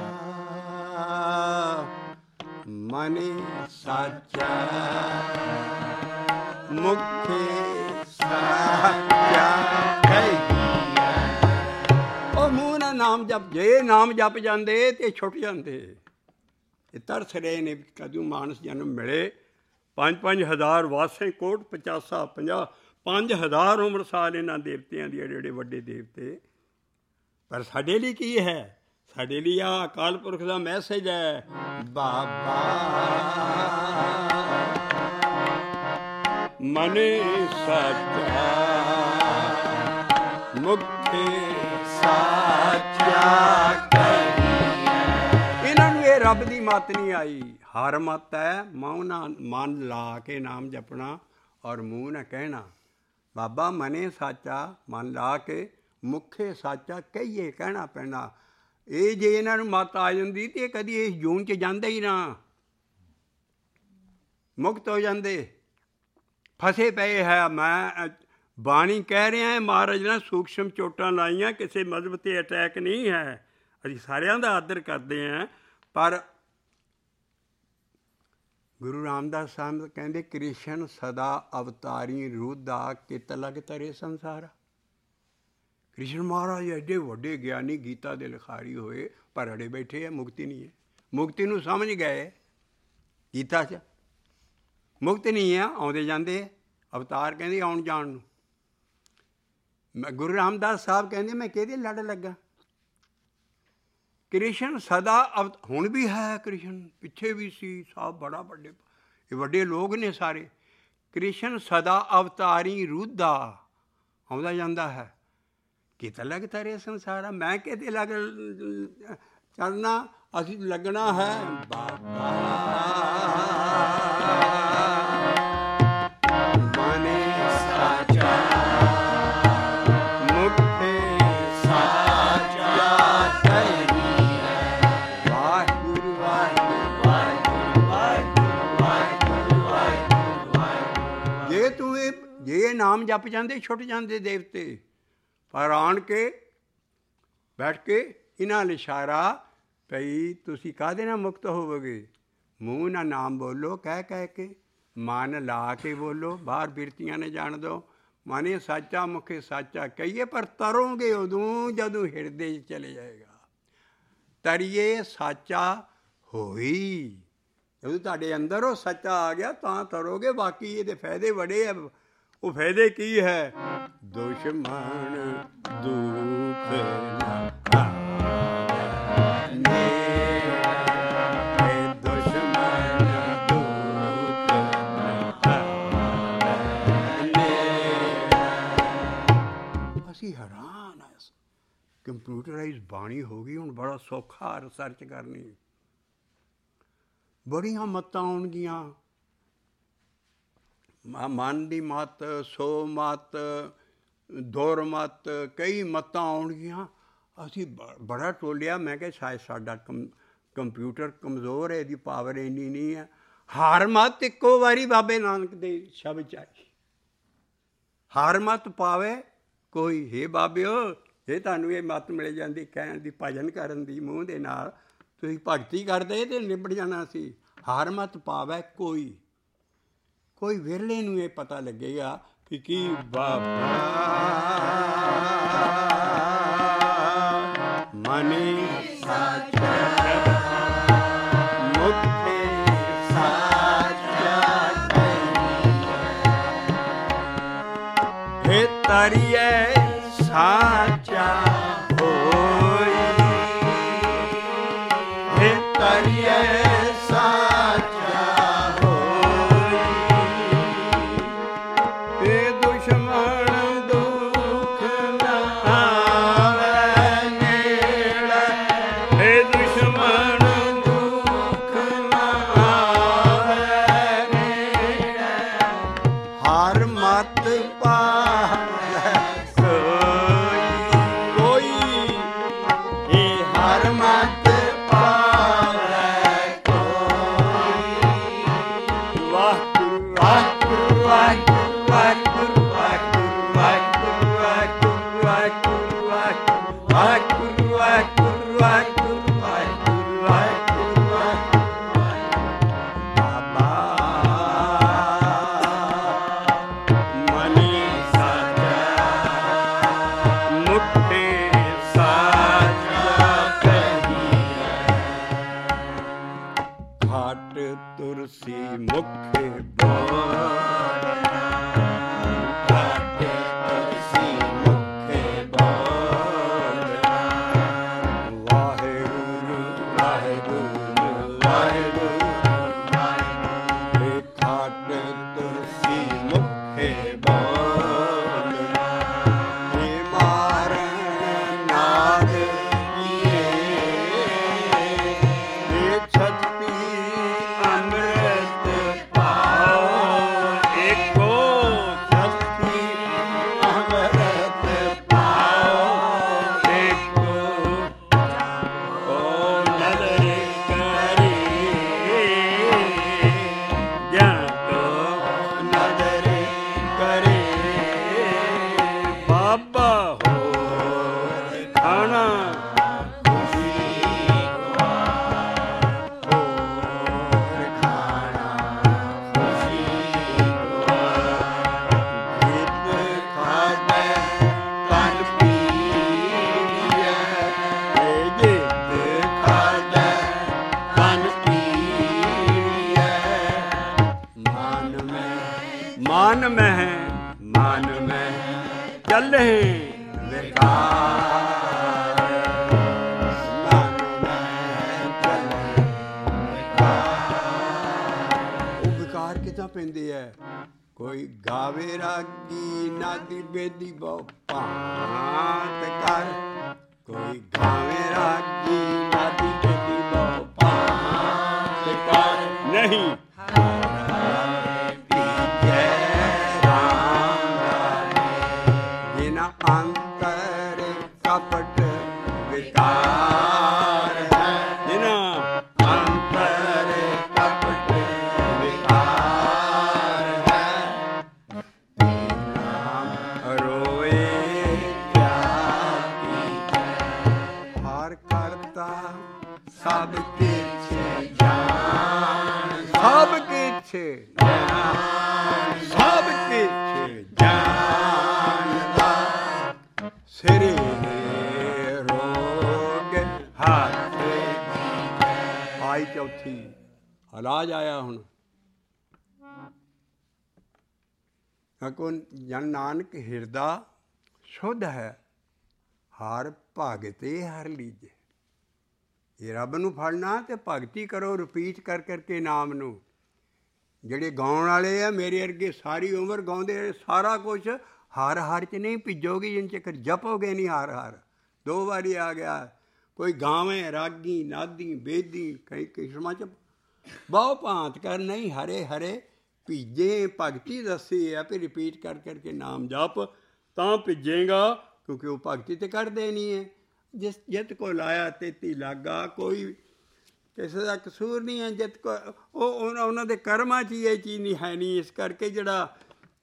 ਮਨੇ ਸਾਚਾ ਮੁਖੇ ਸਾਚਾ ਕਹੀਐ। ਉਹ ਮੂੰਹ ਨਾਲ ਨਾਮ ਜਪ, ਜੇ ਨਾਮ ਜਪ ਜਾਂਦੇ ਤੇ ਛੁੱਟ ਜਾਂਦੇ। ਇਹ ਤਰਸ ਰਹੇ ਨੇ ਕਦੋਂ ਮਾਨਸ ਜਨਮ ਮਿਲੇ। ਪੰਜ ਪੰਜ ਹਜ਼ਾਰ ਵਾਸੇ ਕੋਟ ਪਚਾਸਾ, ਪੰਜਾਹ ਪੰਜ ਹਜ਼ਾਰ ਉਮਰ ਸਾਲ ਇਹਨਾਂ ਦੇਵਤਿਆਂ ਦੀ, ਜਿਹੜੇ ਵੱਡੇ ਦੇਵਤੇ। ਪਰ ਸਾਡੇ ਲਈ ਕੀ ਹੈ? ਸਾਡੇ ਲਈ ਆ ਅਕਾਲ ਪੁਰਖ ਦਾ ਮੈਸੇਜ ਹੈ। ਬਾਬਾ ਮਨੇ ਸਾਚਾ ਮੁਖੇ ਸਾਚਾ ਕਹੀਐ। ਇਹਨਾਂ ਨੂੰ ਇਹ ਰੱਬ ਦੀ ਮੱਤ ਨਹੀਂ ਆਈ। ਹਰ ਮੱਤ ਹੈ ਮੂੰਹ ਨਾਲ ਮਨ ਲਾ ਕੇ ਨਾਮ ਜਪਣਾ ਔਰ ਮੂੰਹ ਨਾਲ ਕਹਿਣਾ। ਬਾਬਾ ਮਨੇ ਸਾਚਾ, ਮਨ ਲਾ ਕੇ, ਮੁਖੇ ਸਾਚਾ ਕਹੀਏ, ਕਹਿਣਾ ਪੈਣਾ। ਇਹ ਜੇ ਇਹਨਾਂ ਨੂੰ ਮੱਤ ਆ ਜਾਂਦੀ ਤਾਂ ਕਦੀ ਇਸ ਜੂਨ 'ਚ ਜਾਂਦੇ ਹੀ ਨਾ, ਮੁਕਤ ਹੋ ਜਾਂਦੇ। ਫਸੇ ਪਏ ਹੈ। ਮੈਂ ਬਾਣੀ ਕਹਿ ਰਿਹਾ, ਮਹਾਰਾਜ ਨੇ ਸੂਖਸ਼ਮ ਚੋਟਾਂ ਲਾਈਆਂ, ਕਿਸੇ ਮਜ਼ਹਬ 'ਤੇ ਅਟੈਕ ਨਹੀਂ ਹੈ। ਅਸੀਂ ਸਾਰਿਆਂ ਦਾ ਆਦਰ ਕਰਦੇ ਹਾਂ। ਪਰ ਗੁਰੂ ਰਾਮਦਾਸ ਸਾਹਿਬ ਕਹਿੰਦੇ ਕ੍ਰਿਸ਼ਨ ਸਦਾ ਅਵਤਾਰੀ ਰੂਦਾ ਕਿਤ ਲਗ ਤਰੇ ਸੰਸਾਰਾ। ਕ੍ਰਿਸ਼ਨ ਮਹਾਰਾਜ ਐਡੇ ਵੱਡੇ ਗਿਆਨੀ, ਗੀਤਾ ਦੇ ਲਿਖਾਰੀ ਹੋਏ, ਪਰ ਅੜੇ ਬੈਠੇ ਹੈ। ਮੁਕਤੀ ਨਹੀਂ ਹੈ। ਮੁਕਤੀ ਨੂੰ ਸਮਝ ਗਏ ਗੀਤਾ 'ਚ, ਮੁਕਤ ਨਹੀਂ ਆ, ਆਉਂਦੇ ਜਾਂਦੇ ਅਵਤਾਰ ਕਹਿੰਦੇ ਆਉਣ ਜਾਣ ਨੂੰ। ਮੈਂ ਗੁਰੂ ਰਾਮਦਾਸ ਸਾਹਿਬ ਕਹਿੰਦੇ ਮੈਂ ਕਿਹਦੇ ਲੜ ਲੱਗਾ? ਕ੍ਰਿਸ਼ਨ ਸਦਾ ਅਵ ਹੁਣ ਵੀ ਹੈ। ਕ੍ਰਿਸ਼ਨ ਪਿੱਛੇ ਵੀ ਸੀ। ਸਭ ਬੜਾ ਵੱਡੇ, ਇਹ ਵੱਡੇ ਲੋਕ ਨੇ ਸਾਰੇ। ਕ੍ਰਿਸ਼ਨ ਸਦਾ ਅਵਤਾਰੀ ਰੂਦਾ, ਆਉਂਦਾ ਜਾਂਦਾ ਹੈ। ਕਿਤੇ ਲੱਗ ਤਰੇ ਸੰਸਾਰਾ, ਮੈਂ ਕਿਤੇ ਲੱਗ ਚੱਲਣਾ, ਅਸੀਂ ਲੱਗਣਾ ਹੈ। ਬਾਬਾ ਮਨੇ ਸਾਚਾ ਮੁਖੇ ਸਾਚਾ ਕਹੀਐ। ਵਾਹਿਗੁਰੂ ਵਾਹਿਗੁਰੂ ਵਾਹਿਗੁਰੂ ਵਾਹਿਗੁਰੂ ਵਾਹਿਗੁਰੂ ਵਾਹਿਗੁਰੂ। ਜੇ ਤੂੰ ਇਹ ਜੇ ਨਾਮ ਜਪ ਜਾਂਦੇ ਛੁੱਟ ਜਾਂਦੇ ਦੇਵਤੇ। ਪਰ ਆਣ ਕੇ ਬੈਠ ਕੇ ਇਹਨਾਂ ਨਾਲ ਇਸ਼ਾਰਾ ਭਈ ਤੁਸੀਂ ਕਾਹਦੇ ਨਾਲ ਮੁਕਤ ਹੋਵੋਗੇ? ਮੂੰਹ ਨਾਲ ਨਾਮ ਬੋਲੋ, ਕਹਿ ਕਹਿ ਕੇ, ਮਨ ਲਾ ਕੇ ਬੋਲੋ। ਬਾਹਰ ਬਿਰਤੀਆਂ ਨੇ ਜਾਣ ਦਿਓ। ਮਨੇ ਸਾਚਾ ਮੁਖੇ ਸਾਚਾ ਕਹੀਏ। ਪਰ ਤਰੋਗੇ ਉਦੋਂ ਜਦੋਂ ਹਿਰਦੇ 'ਚ ਚਲੇ ਜਾਏਗਾ। ਤਰੀਏ ਸਾਚਾ ਹੋਈ, ਜਦੋਂ ਤੁਹਾਡੇ ਅੰਦਰ ਉਹ ਸੱਚਾ ਆ ਗਿਆ ਤਾਂ ਤਰੋਗੇ। ਬਾਕੀ ਇਹਦੇ ਫਾਇਦੇ ਬੜੇ ਆ। ਉਹ ਫਾਇਦੇ ਕੀ ਹੈ? ਦੁਸ਼ਮਣ ਦੁੱਖ ਨਾ ਬੜਾ ਸੌਖਾ ਰਿਸਰਚ ਕਰਨੀ। ਬੜੀਆਂ ਮੱਤਾਂ ਆਉਣਗੀਆਂ, ਮਨ ਦੀ ਮੱਤ, ਸੋ ਮੱਤ, ਦੁਰ ਮੱਤ, ਕਈ ਮੱਤਾਂ ਆਉਣਗੀਆਂ। ਅਸੀਂ ਬ ਬੜਾ ਟੋਲਿਆ। ਮੈਂ ਕਿਹਾ ਸ਼ਾਇਦ ਸਾਡਾ ਕੰ ਕੰਪਿਊਟਰ ਕਮਜ਼ੋਰ ਹੈ, ਇਹਦੀ ਪਾਵਰ ਇੰਨੀ ਨਹੀਂ ਹੈ। ਹਰ ਮੱਤ ਇੱਕੋ ਵਾਰੀ ਬਾਬੇ ਨਾਨਕ ਦੇ ਸ਼ਬਦ 'ਚ ਆਈ। ਹਰ ਮੱਤ ਪਾਵੇ ਕੋਈ। ਹੇ ਬਾਬਿਓ, ਜੇ ਤੁਹਾਨੂੰ ਇਹ ਮੱਤ ਮਿਲ ਜਾਂਦੀ ਕਹਿਣ ਦੀ, ਭਜਨ ਕਰਨ ਦੀ, ਮੂੰਹ ਦੇ ਨਾਲ, ਤੁਸੀਂ ਭਗਤੀ ਕਰਦੇ ਤੇ ਨਿਬੜ ਜਾਣਾ ਸੀ। ਹਰ ਮੱਤ ਪਾਵੇ ਕੋਈ। ਕੋਈ ਵਿਰਲੇ ਨੂੰ ਇਹ ਪਤਾ ਲੱਗੇਗਾ ਕਿ ਕੀ ਬਾਬਾ ਮਨੀ ਸਾਚਾ ਮੁਕਤੇ ਸਾਚਾ ਹੈ ਤਰੀਏ ਸਾਚਾ ਹੋਈ ਹੈ ਤਰੀਏ ਮਨ ਮਹਿ ਮਨ ਮਹਿ ਚੱਲੇ ਵਿਕਾਰ, ਮਨ ਮਹਿ ਚੱਲੇ ਵਿਕਾਰ। ਉਹ ਵਿਕਾਰ ਕਿੱਦਾਂ ਪੈਂਦੇ ਹੈ? ਕੋਈ ਗਾਵੇ ਰਾਗੀ ਨਾਦੀ ਬੇਦੀ ਬਹੁ ਭਾਂਤ ਕਰ, ਕੋਈ ਗਾਵੇ ਰਾਗੀ ਨਾਦੀ ਬੇਦੀ ਬਹੁ ਭਾਂਤ ਕਰ। ਨਹੀਂ ਅੰਤਰ ਕਪਟ ਵਿਕਾਰ ਹੈ, ਜਿਨਾ ਅੰਤਰ ਕਪਟ ਵਿਕਾਰ ਹੈ। ਨਾਮ ਰੋਏ ਕਿਆ ਕੀਜੈ, ਹਰ ਕਰਤਾ ਸਭ ਕਿਛ ਜਾਣ, ਸਭ ਕਿਛ ਜਾਣ, ਸਭ ਕਿਛ ਜਾਣਦਾ। ਸਿਰੇ ਰੋਗ ਹੱਥ ਆਈ ਚੌਥੀ ਇਲਾਜ ਆਇਆ ਹੁਣ। ਕੋ ਜਨ ਨਾਨਕ ਹਿਰਦਾ ਸ਼ੁੱਧ ਹੈ, ਹਰ ਭਗਤੇ ਹਰ ਲੀਜੇ। ਇਹ ਰੱਬ ਨੂੰ ਫੜਨਾ ਤੇ ਭਗਤੀ ਕਰੋ, ਰਿਪੀਟ ਕਰ ਕਰਕੇ ਨਾਮ ਨੂੰ। ਜਿਹੜੇ ਗਾਉਣ ਵਾਲੇ ਆ ਮੇਰੇ ਵਰਗੇ ਸਾਰੀ ਉਮਰ ਗਾਉਂਦੇ, ਸਾਰਾ ਕੁਛ ਹਰ ਹਰ 'ਚ ਨਹੀਂ ਭਿੱਜੋਗੇ ਜਿੰਨ ਚੱਕਰ ਜਪੋਗੇ ਨਹੀਂ ਹਰ ਹਰ। ਦੋ ਵਾਰੀ ਆ ਗਿਆ ਕੋਈ ਗਾਵੇਂ ਰਾਗੀ ਨਾਦੀ ਬੇਦੀ ਕਈ ਕਿਸਮਾਂ 'ਚ ਬਹੁ ਭਾਂਤ ਕਰ ਨਹੀਂ ਹਰੇ ਹਰੇ ਭੀਜੇ ਭਗਤੀ ਦੱਸੀ ਹੈ ਵੀ ਰਿਪੀਟ ਕਰ ਕਰਕੇ ਨਾਮ ਜਪ ਤਾਂ ਭਿੱਜੇਗਾ, ਕਿਉਂਕਿ ਉਹ ਭਗਤੀ ਤਾਂ ਕਰਦੇ ਨਹੀਂ ਹੈ। ਜਿਸ ਜਿਤ ਕੋ ਲਾਇਆ ਤੇਤੀ ਲਾਗਾ, ਕੋਈ ਕਿਸੇ ਦਾ ਕਸੂਰ ਨਹੀਂ ਹੈ। ਜਿਤ ਕੋ ਉਹ ਉਹਨਾਂ ਉਹਨਾਂ ਦੇ ਕਰਮਾਂ 'ਚ ਹੀ ਇਹ ਚੀਜ਼ ਨਹੀਂ ਹੈ ਨਹੀਂ। ਇਸ ਕਰਕੇ ਜਿਹੜਾ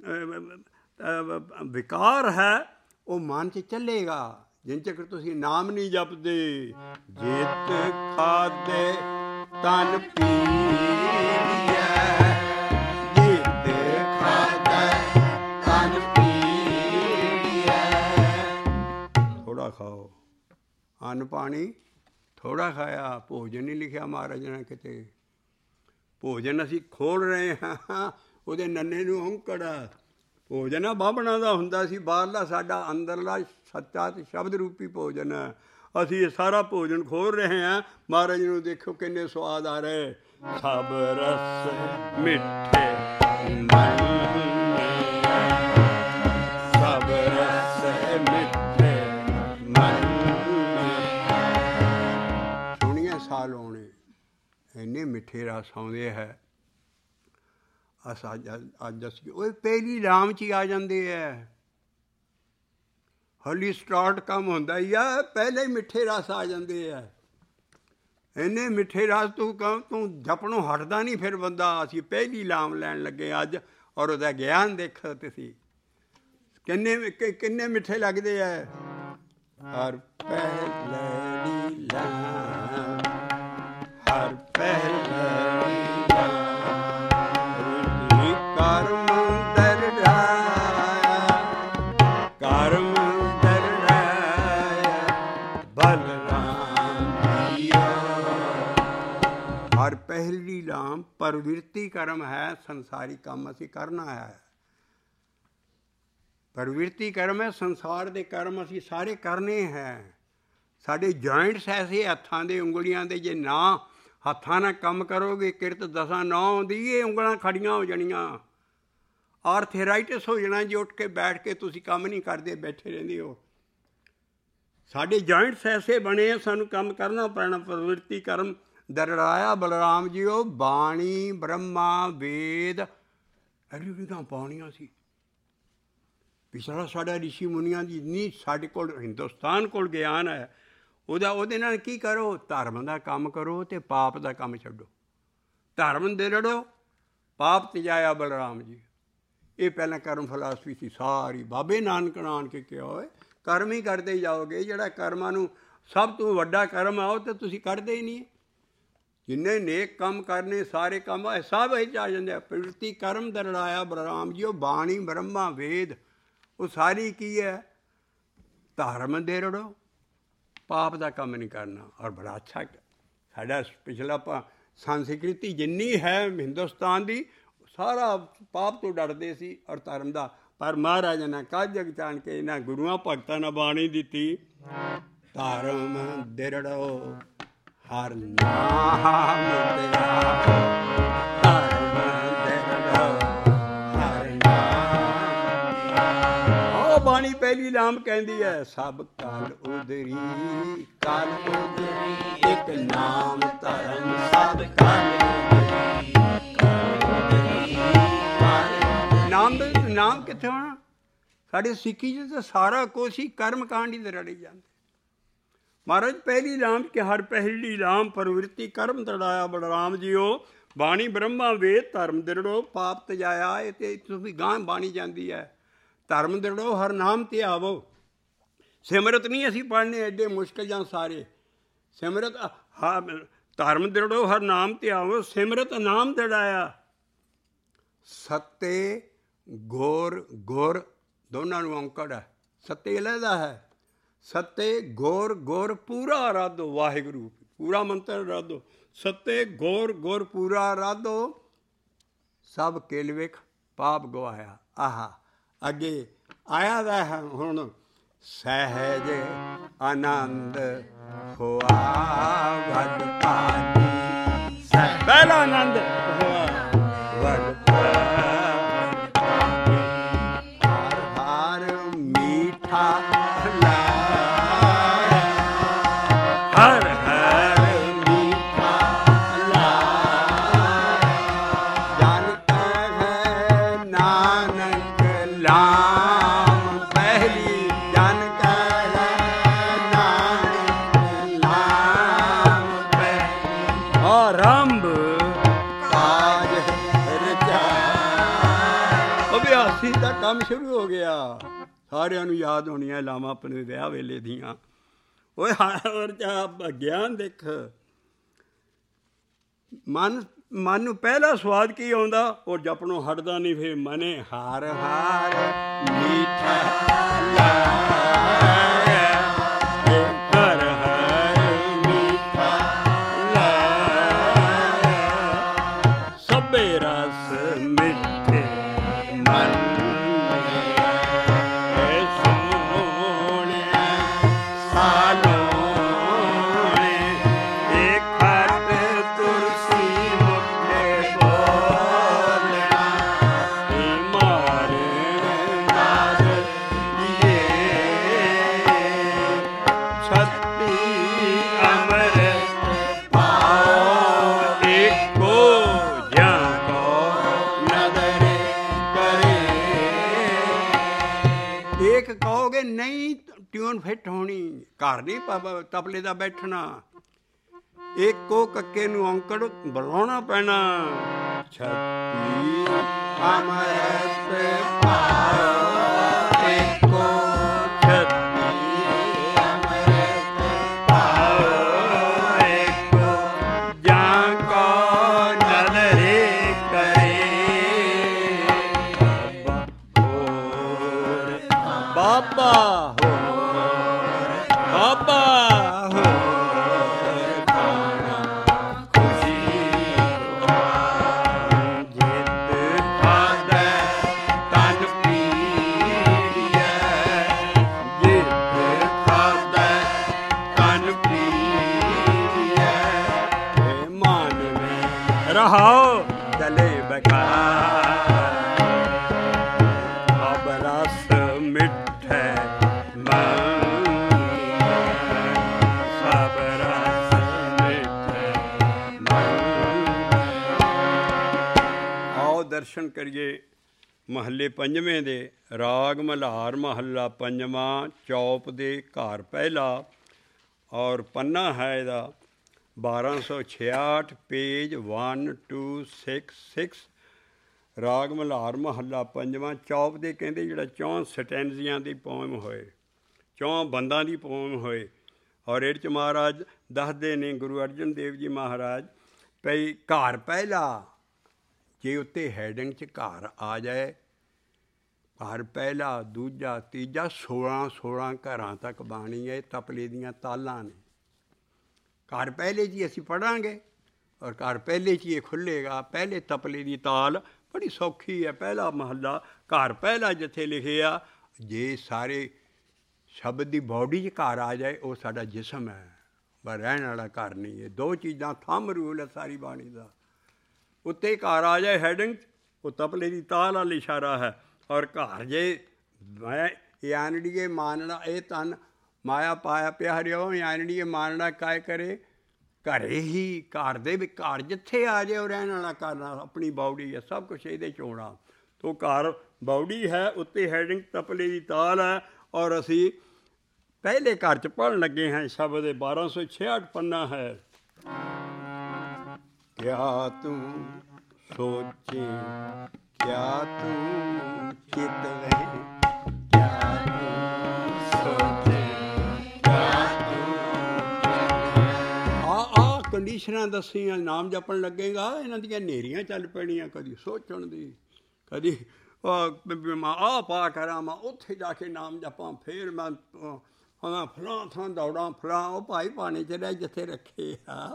ਵਿਕਾਰ ਹੈ ਉਹ ਮਨ 'ਚ ਚੱਲੇਗਾ ਜਿੰਨ ਚੱਕਰ ਤੁਸੀਂ ਨਾਮ ਨਹੀਂ ਜਪਦੇ। ਜਿਤ ਖਾਦੇ ਤਨ ਪੀੜੀਐ, ਜਿਤ ਖਾਦੇ ਤਨ ਪੀੜੀਐ। ਥੋੜ੍ਹਾ ਖਾਓ, ਅੰਨ ਪਾਣੀ ਥੋੜ੍ਹਾ ਖਾਇਆ, ਭੋਜਨ ਨਹੀਂ ਲਿਖਿਆ ਮਹਾਰਾਜ ਨੇ ਕਿਤੇ। ਭੋਜਨ ਅਸੀਂ ਖੋਲ ਰਹੇ ਹਾਂ, ਉਹਦੇ ਨੰਨੇ ਨੂੰ ਔਂਕੜ। ਭੋਜਨ ਆ ਬਾਹਮਣਾ ਦਾ ਹੁੰਦਾ ਸੀ, ਬਾਹਰਲਾ ਸਾਡਾ ਅੰਦਰਲਾ ਸੱਚਾ ਅਤੇ ਸ਼ਬਦ ਰੂਪੀ ਭੋਜਨ ਹੈ। ਅਸੀਂ ਇਹ ਸਾਰਾ ਭੋਜਨ ਖੋਲ ਰਹੇ ਹਾਂ। ਮਹਾਰਾਜ ਨੂੰ ਦੇਖੋ ਕਿੰਨੇ ਸਵਾਦ ਆ ਰਹੇ। ਸਭ ਰਸ ਮਿੱਠੇ ਮਨ, ਸਭ ਰਸ ਮਿੱਠੇ ਮਨ। ਸੋਹਣੀਆਂ ਸਾਹ ਲਾਉਣੇ, ਇੰਨੇ ਮਿੱਠੇ ਰਸ ਆਉਂਦੇ ਹੈ। ਅਸ ਅੱਜ ਅੱਜ ਅਸੀਂ ਉਹ ਪਹਿਲੀ ਰਾਮ 'ਚ ਹੀ ਆ ਜਾਂਦੇ ਹੈ। ਹੌਲੀ ਸਟਾਰਟ ਕੰਮ ਹੁੰਦਾ ਹੀ ਆ, ਪਹਿਲੇ ਹੀ ਮਿੱਠੇ ਰਸ ਆ ਜਾਂਦੇ ਆ। ਇੰਨੇ ਮਿੱਠੇ ਰਸ ਤੂੰ ਕਹ ਤੂੰ ਜਪਣੋਂ ਹਟਦਾ ਨਹੀਂ ਫਿਰ ਬੰਦਾ। ਅਸੀਂ ਪਹਿਲੀ ਲਾਮ ਲੈਣ ਲੱਗੇ ਅੱਜ, ਔਰ ਉਹਦਾ ਗਿਆਨ ਦੇਖੋ ਤੁਸੀਂ ਕਿੰਨੇ ਕਿੰਨੇ ਮਿੱਠੇ ਲੱਗਦੇ ਆ। ਹਰ ਪਹਿਲੀ ਲਾਮ, ਹਰ ਪਹਿਲੀ ਕਰਮ ਦਰੜਾਇਆ, ਕਰਮ ਦਰੜਾਇਆ ਬਲਰਾਮ ਜੀਓ। ਹਰ ਪਹਿਲੀ ਲਾਮ ਪ੍ਰਵਿਰਤੀ ਕਰਮ ਹੈ। ਸੰਸਾਰੀ ਕੰਮ ਅਸੀਂ ਕਰਨਾ ਹੈ। ਪ੍ਰਵਿਰਤੀ ਕਰਮ ਹੈ, ਸੰਸਾਰ ਦੇ ਕਰਮ ਅਸੀਂ ਸਾਰੇ ਕਰਨੇ ਹੈ। ਸਾਡੇ ਜੁਆਇੰਟਸ ਐਸੇ ਹੱਥਾਂ ਦੇ ਉਂਗਲੀਆਂ ਦੇ, ਜੇ ਨਾ ਹੱਥਾਂ ਨਾਲ ਕੰਮ ਕਰੋਗੇ ਕਿਰਤ ਦਸਾਂ ਨੌ ਆਉਂਦੀ, ਇਹ ਉਂਗਲਾਂ ਖੜੀਆਂ ਹੋ ਜਾਣੀਆਂ। ਆਰਥੇਰਾਈਟਸ ਹੋ ਜਾਣਾ ਜੇ ਉੱਠ ਕੇ ਬੈਠ ਕੇ ਤੁਸੀਂ ਕੰਮ ਨਹੀਂ ਕਰਦੇ, ਬੈਠੇ ਰਹਿੰਦੇ ਹੋ। ਸਾਡੇ ਜੁਆਇੰਟਸ ਐਸੇ ਬਣੇ, ਸਾਨੂੰ ਕੰਮ ਕਰਨਾ ਪੈਣਾ। ਪ੍ਰਵਿਰਤੀ ਕਰਮ ਦਰੜਾਇਆ ਬਲਰਾਮ ਜੀ। ਉਹ ਬਾਣੀ ਬ੍ਰਹਮਾ ਵੇਦ ਐਡੀਆਂ ਬਾਣੀਆਂ ਸੀ। ਪਿਛਲਾ ਸਾਡਾ ਰਿਸ਼ੀ ਮੁਨੀਆਂ ਦੀ ਇੰਨੀ ਸਾਡੇ ਕੋਲ ਹਿੰਦੁਸਤਾਨ ਕੋਲ ਗਿਆਨ ਹੈ। ਉਹਦਾ ਉਹਦੇ ਨਾਲ ਕੀ ਕਰੋ? ਧਰਮ ਦਾ ਕੰਮ ਕਰੋ ਅਤੇ ਪਾਪ ਦਾ ਕੰਮ ਛੱਡੋ। ਧਰਮ ਦੇ ਰੜੋ, ਪਾਪ ਤਜਾਇਆ ਬਲਰਾਮ ਜੀ। ਇਹ ਪਹਿਲਾਂ ਕਰਮ ਫਿਲਾਸਫੀ ਸੀ ਸਾਰੀ। ਬਾਬੇ ਨਾਨਕ ਨਾਨਕ ਕਿਹਾ ਹੋਏ ਕਰਮ ਹੀ ਕਰਦੇ ਜਾਓਗੇ। ਜਿਹੜਾ ਕਰਮਾਂ ਨੂੰ ਸਭ ਤੋਂ ਵੱਡਾ ਕਰਮ ਆ ਉਹ ਤਾਂ ਤੁਸੀਂ ਕਰਦੇ ਹੀ ਨਹੀਂ। ਜਿੰਨੇ ਨੇਕ ਕੰਮ ਕਰਨੇ ਸਾਰੇ ਕੰਮ ਸਭ ਇਹ 'ਚ ਆ ਜਾਂਦੇ ਆ। ਪ੍ਰਵਿਰਤੀ ਕਰਮ ਦਰੜਾਇਆ ਬਲਰਾਮ ਜੀ। ਉਹ ਬਾਣੀ ਬ੍ਰਹਮਾ ਵੇਦ ਉਹ ਸਾਰੀ ਕੀ ਹੈ? ਧਰਮ ਦੇ ਰੜੋ, ਪਾਪ ਦਾ ਕੰਮ ਨਹੀਂ ਕਰਨਾ। ਔਰ ਬੜਾ ਅੱਛਾ ਸਾਡਾ ਪਿਛਲਾ ਆਪਾਂ ਸੰਸਕ੍ਰਿਤੀ ਜਿੰਨੀ ਹੈ ਹਿੰਦੁਸਤਾਨ ਦੀ, ਸਾਰਾ ਪਾਪ ਤੋਂ ਡਰਦੇ ਸੀ ਔਰ ਧਰਮ ਦਾ। ਪਰ ਮਹਾਰਾਜ ਨੇ ਕੱਜ ਜਗ ਜਾਣ ਕੇ ਇਹਨਾਂ ਗੁਰੂਆਂ ਭਗਤਾਂ ਨੇ ਬਾਣੀ ਦਿੱਤੀ। ਧਰਮ ਦਿਰੜੋ ਹਰ ਨਾਮ ਤੇਰਾ, ਧਰਮ ਦਿਰੜੋ ਹਰ ਨਾਮ। ਉਹ ਬਾਣੀ ਪਹਿਲੀ ਲਾਮ ਕਹਿੰਦੀ ਹੈ ਸਭ ਕਲ ਉਦਰੀ, ਕਲ ਉਦਰੀ ਇੱਕ ਨਾਮ ਧਰਮ ਸਭ ਕਲ ਨਾਮ। ਨਾਮ ਕਿੱਥੇ ਹੋਣਾ? ਸਾਡੇ ਸਿੱਖੀ 'ਚ ਤਾਂ ਸਾਰਾ ਕੁਛ ਹੀ ਕਰਮ ਕਾਂਡ ਹੀ ਦਰੜੀ ਜਾਂਦੇ। ਮਹਾਰਾਜ ਪਹਿਲੀ ਲਾਮ ਕਿ ਹਰ ਪਹਿਲੀ ਲਾਮ ਪ੍ਰਵਿਰਤੀ ਕਰਮ ਦਰੜਾਇਆ ਬਲਰਾਮ ਜੀਓ। ਬਾਣੀ ਬ੍ਰਹਮਾ ਵੇਦ ਧਰਮ ਦਿਰੜੋ ਪਾਪ ਤਜਾਇਆ। ਇਹ ਤੇ ਤੁਸੀਂ ਗਾਂ ਬਾਣੀ ਜਾਂਦੀ ਹੈ। ਧਰਮ ਦਿਰੜੋ ਹਰ ਨਾਮ ਤੇ ਆਵੋ। ਸਿਮਰਤ ਨਹੀਂ ਅਸੀਂ ਪੜ੍ਹਨੇ ਐਡੇ ਮੁਸ਼ਕਿਲ ਜਾਂ ਸਾਰੇ। ਸਿਮਰਤ ਹਾਂ ਧਰਮ ਦਿਰੜੋ ਹਰ ਨਾਮ ਤੇ ਆਵੋ। ਸਿਮਰਤ ਨਾਮ ਦਿੜਾਇਆ। ਸੱਤੇ ਗੌਰ ਗੁਰ ਦੋਨਾਂ ਨੂੰ ਔਂਕੜ ਹੈ। ਸੱਤੇ ਲਹਿਦਾ ਹੈ। ਸੱਤੇ ਗੌਰ ਗੁਰ ਪੂਰਾ ਆਰਾਧੋ। ਵਾਹਿਗੁਰੂ ਪੂਰਾ ਮੰਤਰ ਆਰਾਧੋ। ਸੱਤੇ ਗੌਰ ਗੁਰ ਪੂਰਾ ਆਰਾਧੋ। ਸਭ ਕਿਲ ਵਿਖ ਪਾਪ ਗਵਾਇਆ। ਆਹਾ ਅੱਗੇ ਆਇਆ ਦਾ ਹੈ ਹੁਣ। ਸਹਿਜ ਆਨੰਦ ਹੋਆ ਵਡ ਭਾਗੀ। ਪਹਿਲਾ ਆਨੰਦ ਹੋਆ ਵਡ ਭਾਗੀ। ਹਰ ਹਰ ਮੀਠਾ ਲਾਇਆ, ਕੰਮ ਸ਼ੁਰੂ ਹੋ ਗਿਆ। ਸਾਰਿਆਂ ਨੂੰ ਯਾਦ ਹੋਣੀਆਂ ਲਾਵਾਂ ਆਪਣੇ ਵਿਆਹ ਵੇਲੇ ਦੀਆਂ। ਓਏ ਹਰ ਚਾ ਗਿਆਨ ਦੇਖ, ਮਨ ਮਨ ਨੂੰ ਪਹਿਲਾ ਸਵਾਦ ਕੀ ਆਉਂਦਾ, ਉਹ ਜਪਣੋਂ ਹਟਦਾ ਨਹੀਂ। ਫਿਰ ਮਨੇ ਹਾਰ ਹਾਰ ਮੀਠਾ ਲਾਇਆ, ਹਰ ਹਰ ਮੀਠਾ ਲਾਇਆ, ਸਭੇ ਰਸ ਮਿੱਠੇ ਮਨ ਸੋਹਣਿਆ ਸਾਲੋਂ ਕਹੋਗੇ ਨਹੀਂ ਟਿਊਨ ਫਿੱਟ ਹੋਣੀ, ਘਰ ਨਹੀਂ ਤਬਲੇ ਦਾ ਬੈਠਣਾ। ਇੱਕੋ ਕੱਕੇ ਨੂੰ ਔਂਕੜ ਬੁਲਾਉਣਾ ਪੈਣਾ। ਛੱਤੀ ਅਮਰਤ ਪਾਓ ਇੱਕੋ, ਛੱਤੀ ਅਮਰਤ ਪਾਓ ਇੱਕੋ, ਜਾਂ ਕੋ ਨਦਰੇ ਕਰੇ ਬਾਬਾ ਹੋਰ, ਬਾਬਾ ਹੋਰ ਖਾਣਾ ਖੁਸ਼ੀ ਜਿੱਤ ਖਾਦਾ ਤਨ ਪੀੜੀਐ, ਜਿੱਤ ਖਾਦਾ ਤਨ ਪੀੜੀਐ, ਮਨ ਵਿੱਚ ਰਹਾਓ ਚਲੇ ਬਕਾਰ, ਅਬ ਰਸ ਮਿੱਠੇ ਦਰਸ਼ਨ ਕਰੀਏ ਮਹੱਲੇ ਪੰਜਵੇਂ ਦੇ। ਰਾਗ ਮਲਹਾਰ ਮਹੱਲਾ ਪੰਜਵਾਂ, ਚੌਪ ਦੇ ਘਰ ਪਹਿਲਾ, ਔਰ ਪੰਨਾ ਹੈ ਇਹਦਾ ਬਾਰਾਂ ਸੌ ਛਿਆਹਠ, page one two six six. Raag Malhar ਮਹੱਲਾ ਪੰਜਵਾਂ, ਚੌਪ ਦੇ ਕਹਿੰਦੇ ਜਿਹੜਾ ਚੌਂ ਸਟੈਂਜ਼ੀਆਂ ਦੀ ਪੋਇਮ ਹੋਏ, ਚੌਂ ਬੰਦਾਂ ਦੀ ਪੋਇਮ ਹੋਏ। ਔਰ ਇਹਦੇ 'ਚ ਮਹਾਰਾਜ ਦੱਸਦੇ ਨੇ, ਗੁਰੂ ਅਰਜਨ ਦੇਵ ਜੀ ਮਹਾਰਾਜ, ਭਈ ਘਰ ਪਹਿਲਾ ਜੇ ਉੱਤੇ ਹੈਡਿੰਗ 'ਚ ਘਰ ਆ ਜਾਏ, ਘਰ ਪਹਿਲਾ, ਦੂਜਾ, ਤੀਜਾ, ਸੋਲਾਂ ਸੋਲਾਂ ਘਰਾਂ ਤੱਕ ਬਾਣੀ ਹੈ। ਤਪਲੇ ਦੀਆਂ ਤਾਲਾਂ ਨੇ। ਘਰ ਪਹਿਲੇ 'ਚ ਹੀ ਅਸੀਂ ਪੜ੍ਹਾਂਗੇ ਔਰ ਘਰ ਪਹਿਲੇ 'ਚ ਹੀ ਇਹ ਖੁੱਲ੍ਹੇਗਾ। ਪਹਿਲੇ ਤਪਲੇ ਦੀ ਤਾਲ ਬੜੀ ਸੌਖੀ ਹੈ। ਪਹਿਲਾ ਮਹੱਲਾ ਘਰ ਪਹਿਲਾ ਜਿੱਥੇ ਲਿਖਿਆ, ਜੇ ਸਾਰੇ ਸ਼ਬਦ ਦੀ ਬੌਡੀ 'ਚ ਘਰ ਆ ਜਾਏ, ਉਹ ਸਾਡਾ ਜਿਸਮ ਹੈ, ਪਰ ਰਹਿਣ ਵਾਲਾ ਘਰ ਨਹੀਂ ਹੈ। ਦੋ ਚੀਜ਼ਾਂ ਥੰਮ ਰੂਲ ਹੈ ਸਾਰੀ ਬਾਣੀ ਦਾ। ਉੱਤੇ ਘਰ ਆ ਜਾਏ ਹੈਡਿੰਗ, ਉਹ ਤਪਲੇ ਦੀ ਤਾਲ ਵਾਲ ਇਸ਼ਾਰਾ ਹੈ। ਔਰ ਘਰ ਜੇ ਮੈਂ ਯਾਨੜੀਏ ਮਾਨਣਾ, ਇਹ ਤਨ ਮਾਇਆ ਪਾਇਆ ਪਿਆਰਿਓ, ਯਾਨੜੀਏ ਮਾਨਣਾ ਕਾਇ ਕਰੇ, ਘਰੇ ਹੀ ਘਰ ਦੇ ਵੀ ਘਰ ਜਿੱਥੇ ਆ ਜਾਏ ਉਹ ਰਹਿਣ ਵਾਲਾ ਕਰਨਾ। ਆਪਣੀ ਬਾਉਡੀ ਹੈ, ਸਭ ਕੁਛ ਇਹਦੇ 'ਚ ਹੋਣਾ। ਤੋ ਘਰ ਬਾਉਡੀ ਹੈ, ਉੱਤੇ ਹੈਡਿੰਗ ਤਪਲੇ ਦੀ ਤਾਲ ਹੈ। ਔਰ ਅਸੀਂ ਪਹਿਲੇ ਘਰ 'ਚ ਪੜ੍ਹਨ ਲੱਗੇ ਹਾਂ ਸ਼ਬਦ ਦੇ ਬਾਰਾਂ ਸੌ ਛਿਆਹਠ ਪੰਨਾ ਹੈ। ਕਿਆ ਤੂੰ ਸੋਚੇ, ਕਿਆ ਤੂੰ ਚਿਤਵੇਂ, ਕਿਆ ਤੂੰ ਸੋਚੇ, ਕਿਆ ਤੂੰ ਆ ਆ ਕੰਡੀਸ਼ਨਾਂ ਦੱਸੀਆਂ। ਨਾਮ ਜਪਣ ਲੱਗੇਗਾ, ਇਹਨਾਂ ਦੀਆਂ ਹਨੇਰੀਆਂ ਚੱਲ ਪੈਣੀਆਂ, ਕਦੀ ਸੋਚਣ ਦੀ, ਕਦੀ ਮੈਂ ਆਹ ਪਾ ਕਰਾਂ, ਮੈਂ ਉੱਥੇ ਜਾ ਕੇ ਨਾਮ ਜਪਾਂ, ਫਿਰ ਮੈਂ ਮੈਂ ਫਲਾਂ ਥਾਂ ਦੌੜਾਂ, ਫਲਾਂ ਉਹ ਭਾਈ ਪਾਣੀ 'ਚ ਰਹਿ ਜਿੱਥੇ ਰੱਖੇ ਆ।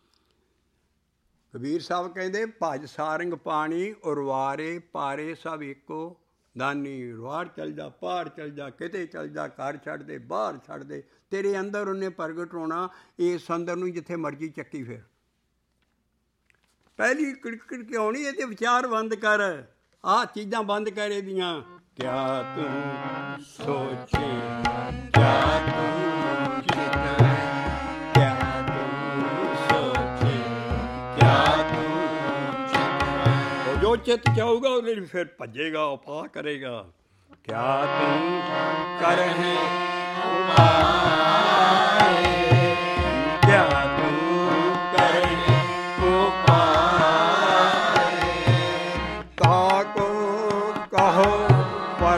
ਕਬੀਰ ਸਾਹਿਬ ਕਹਿੰਦੇ, ਭਜ ਸਾਰੰਗ ਪਾਣੀ ਉਰਵਾਰੇ ਪਾਰੇ ਸਭ ਇੱਕੋ ਦਾਨੀ। ਰੁਆਰ ਚੱਲ ਜਾ, ਪਾਰ ਚੱਲ ਜਾ, ਕਿਤੇ ਚੱਲ ਜਾ, ਘਰ ਛੱਡ ਦੇ, ਬਾਹਰ ਛੱਡ ਦੇ, ਤੇਰੇ ਅੰਦਰ ਉਹਨੇ ਪ੍ਰਗਟ ਹੋਣਾ। ਇਸ ਅੰਦਰ ਨੂੰ ਜਿੱਥੇ ਮਰਜ਼ੀ ਚੱਕੀ ਫਿਰ। ਪਹਿਲੀ ਕਿੜਕਿੜ ਕੇ ਆਉਣੀ, ਇਹਦੇ ਵਿਚਾਰ ਬੰਦ ਕਰ, ਆਹ ਚੀਜ਼ਾਂ ਬੰਦ ਕਰ ਇਹਦੀਆਂ। ਕਿਆ ਤੂੰ ਸੋਚੇ, ਕਿਆ ਤੂੰ ਚਿਤਵੇਂ, ਕਿਆ ਤੂੰ ਸੋਚੇ, ਕਿਆ ਤੂੰ ਚਿਤਵੇਂ। ਉਹ ਜੋ ਚਿੱਤ ਚਾਹੂਗਾ ਉਹਦੇ ਲਈ ਫਿਰ ਭੱਜੇਗਾ, ਉਪਾਅ ਕਰੇਗਾ। ਕਿਆ ਤੂੰ ਕਰਹਿ ਉਪਾਏ, ਕਿਆ ਤੂੰ ਕਰਹਿ ਉਪਾਏ, ਤਾ ਕੋ ਕਹੋ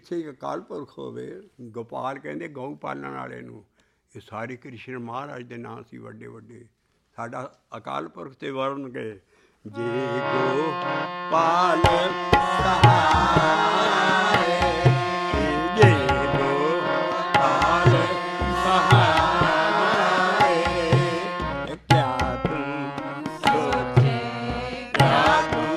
ਜਿੱਥੇ ਇੱਕ ਅਕਾਲ ਪੁਰਖ ਹੋਵੇ। ਗੋਪਾਲ ਕਹਿੰਦੇ ਗਊ ਪਾਲਣ ਵਾਲੇ ਨੂੰ, ਇਹ ਸਾਰੇ ਕ੍ਰਿਸ਼ਨ ਮਹਾਰਾਜ ਦੇ ਨਾਂ ਸੀ ਵੱਡੇ ਵੱਡੇ। ਸਾਡਾ ਅਕਾਲ ਪੁਰਖ ਤੇ ਵਰਨ ਗਏ ਜੇ ਗੋਪਾਲ ਸਹਾਏ, ਜੇ ਗੋਪਾਲ ਸਹਾਏ, ਕਿਆ ਤੂੰ ਸੋਚੇ ਕਿਆ ਤੂੰ।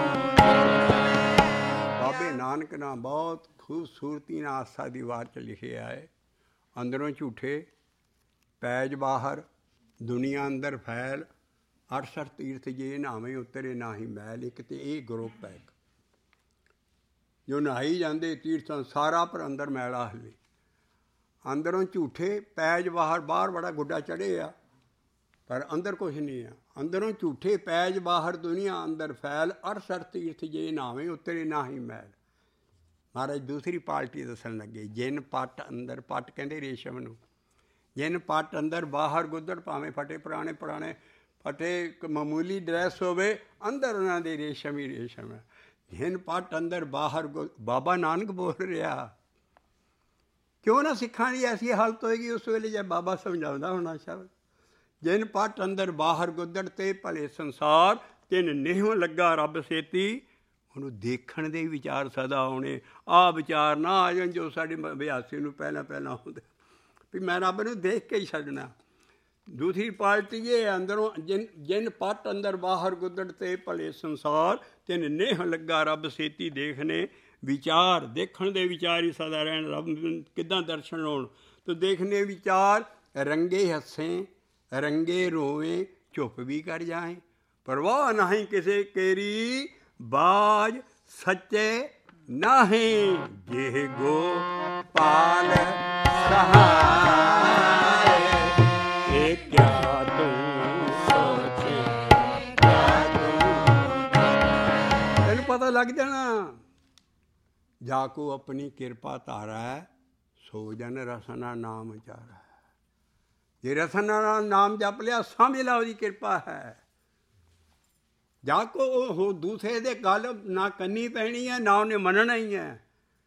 ਬਾਬੇ ਨਾਨਕ ਨਾਲ ਬਹੁਤ ਖੂਬਸੂਰਤੀ ਨਾਲ ਆਸਾ ਦੀ ਵਾਰ 'ਚ ਲਿਖਿਆ ਹੈ, ਅੰਦਰੋਂ ਝੂਠੇ ਪੈਜ ਬਾਹਰ, ਦੁਨੀਆ ਅੰਦਰ ਫੈਲ, ਅਠਸਠ ਤੀਰਥ ਜੇ ਨਹਾਵੇਂ ਉਤਰੇ ਨਾ ਹੀ ਮੈਲ। ਇੱਕ ਤੇ ਇਹ ਗਰੁੱਪ ਹੈ ਜੋ ਨਹਾਈ ਜਾਂਦੇ ਤੀਰਥਾਂ ਸਾਰਾ, ਪਰ ਅੰਦਰ ਮੈਲਾ ਹਲੇ। ਅੰਦਰੋਂ ਝੂਠੇ ਪੈਜ ਬਾਹਰ, ਬਾਹਰ ਬੜਾ ਗੁੱਡਾ ਚੜ੍ਹੇ ਆ ਪਰ ਅੰਦਰ ਕੁਛ ਨਹੀਂ ਆ। ਅੰਦਰੋਂ ਝੂਠੇ ਪੈਜ ਬਾਹਰ, ਦੁਨੀਆ ਅੰਦਰ ਫੈਲ, ਅਠਸਠ ਤੀਰਥ ਜੇ ਨਹਾਵੇਂ ਉਤਰੇ ਨਾ ਹੀ ਮੈਲ। ਮਹਾਰਾਜ ਦੂਸਰੀ ਪਾਲਟੀ ਦੱਸਣ ਲੱਗੇ, ਜਿਨ ਪੱਟ ਅੰਦਰ, ਪੱਟ ਕਹਿੰਦੇ ਰੇਸ਼ਮ ਨੂੰ, ਜਿਨ ਪੱਟ ਅੰਦਰ ਬਾਹਰ ਗੁੱਦੜ, ਭਾਵੇਂ ਫਟੇ ਪੁਰਾਣੇ ਪੁਰਾਣੇ ਫਟੇ ਮਾਮੂਲੀ ਡਰੈਸ ਹੋਵੇ, ਅੰਦਰ ਉਹਨਾਂ ਦੇ ਰੇਸ਼ਮ ਹੀ ਰੇਸ਼ਮ ਹੈ। ਜਿਨ ਪੱਟ ਅੰਦਰ ਬਾਹਰ, ਬਾਬਾ ਨਾਨਕ ਬੋਲ ਰਿਹਾ। ਕਿਉਂ ਨਾ ਸਿੱਖਾਂ ਦੀ ਐਸੀ ਹਾਲਤ ਹੋਏਗੀ ਉਸ ਵੇਲੇ ਜੇ ਬਾਬਾ ਸਮਝਾਉਂਦਾ ਹੋਣਾ ਸ਼ਬਦ, ਜਿਨ ਪੱਟ ਅੰਦਰ ਬਾਹਰ ਗੁੱਦੜ, ਤੇ ਭਲੇ ਸੰਸਾਰ ਤਿੰਨ ਨੇਹੋਂ ਲੱਗਾ ਰੱਬ ਸੇਤੀ। ਉਹਨੂੰ ਦੇਖਣ ਦੇ ਵਿਚਾਰ ਸਦਾ ਆਉਣੇ। ਆਹ ਵਿਚਾਰ ਨਾ ਆ ਜਾਣ ਜੋ ਸਾਡੇ ਅਭਿਆਸੀ ਨੂੰ ਪਹਿਲਾਂ ਪਹਿਲਾਂ ਆਉਂਦੇ ਵੀ ਮੈਂ ਰੱਬ ਨੂੰ ਦੇਖ ਕੇ ਹੀ ਛੱਡਣਾ। ਦੂਸਰੀ ਪਾਲਟੀ ਇਹ ਅੰਦਰੋਂ ਜਿਨ ਜਿਨ ਪੱਟ ਅੰਦਰ ਬਾਹਰ ਗੁੱਦੜ, ਤੇ ਭਲੇ ਸੰਸਾਰ ਤਿੰਨ ਨੇਹ ਲੱਗਾ ਰੱਬ ਸੇਤੀ। ਦੇਖਣੇ ਵਿਚਾਰ, ਦੇਖਣ ਦੇ ਵਿਚਾਰ ਹੀ ਸਦਾ ਰਹਿਣ। ਰੱਬ ਕਿੱਦਾਂ ਦਰਸ਼ਨ ਹੋਣ ਤੋ ਦੇਖਣੇ ਵਿਚਾਰ। ਰੰਗੇ ਹੱਸੇ ਰੰਗੇ ਰੋਵੇਂ, ਚੁੱਪ ਵੀ ਕਰ ਜਾਏ, ਪਰਵਾਹ ਨਹੀਂ ਕਿਸੇ ਕੇਰੀ, ਬਾਜ ਸੱਚੇ ਨਾਹੀਂ। ਜੇ ਗੋਪਾਲ ਸਹਾਏ, ਇਹ ਕਿਆ ਤੂੰ ਸੋਚੇ ਕਿਆ ਤੂੰ। ਤੈਨੂੰ ਪਤਾ ਲੱਗ ਜਾਣਾ, ਜਾ ਕੋ ਆਪਣੀ ਕਿਰਪਾ ਧਾਰੈ, ਸੋ ਜਨ ਰਸਨਾ ਨਾਮ ਉਚਾਰੈ। ਜੇ ਰਸਨਾ ਨਾਲ ਨਾਮ ਜਪ ਲਿਆ, ਸਮਝ ਲਾ ਉਹਦੀ ਕਿਰਪਾ ਹੈ। ਜਾ ਕੋ ਉਹ ਦੂਸਰੇ ਦੇ ਗੱਲ ਨਾ ਕਰਨੀ ਪੈਣੀ ਹੈ, ਨਾ ਉਹਨੇ ਮੰਨਣਾ ਹੀ ਹੈ।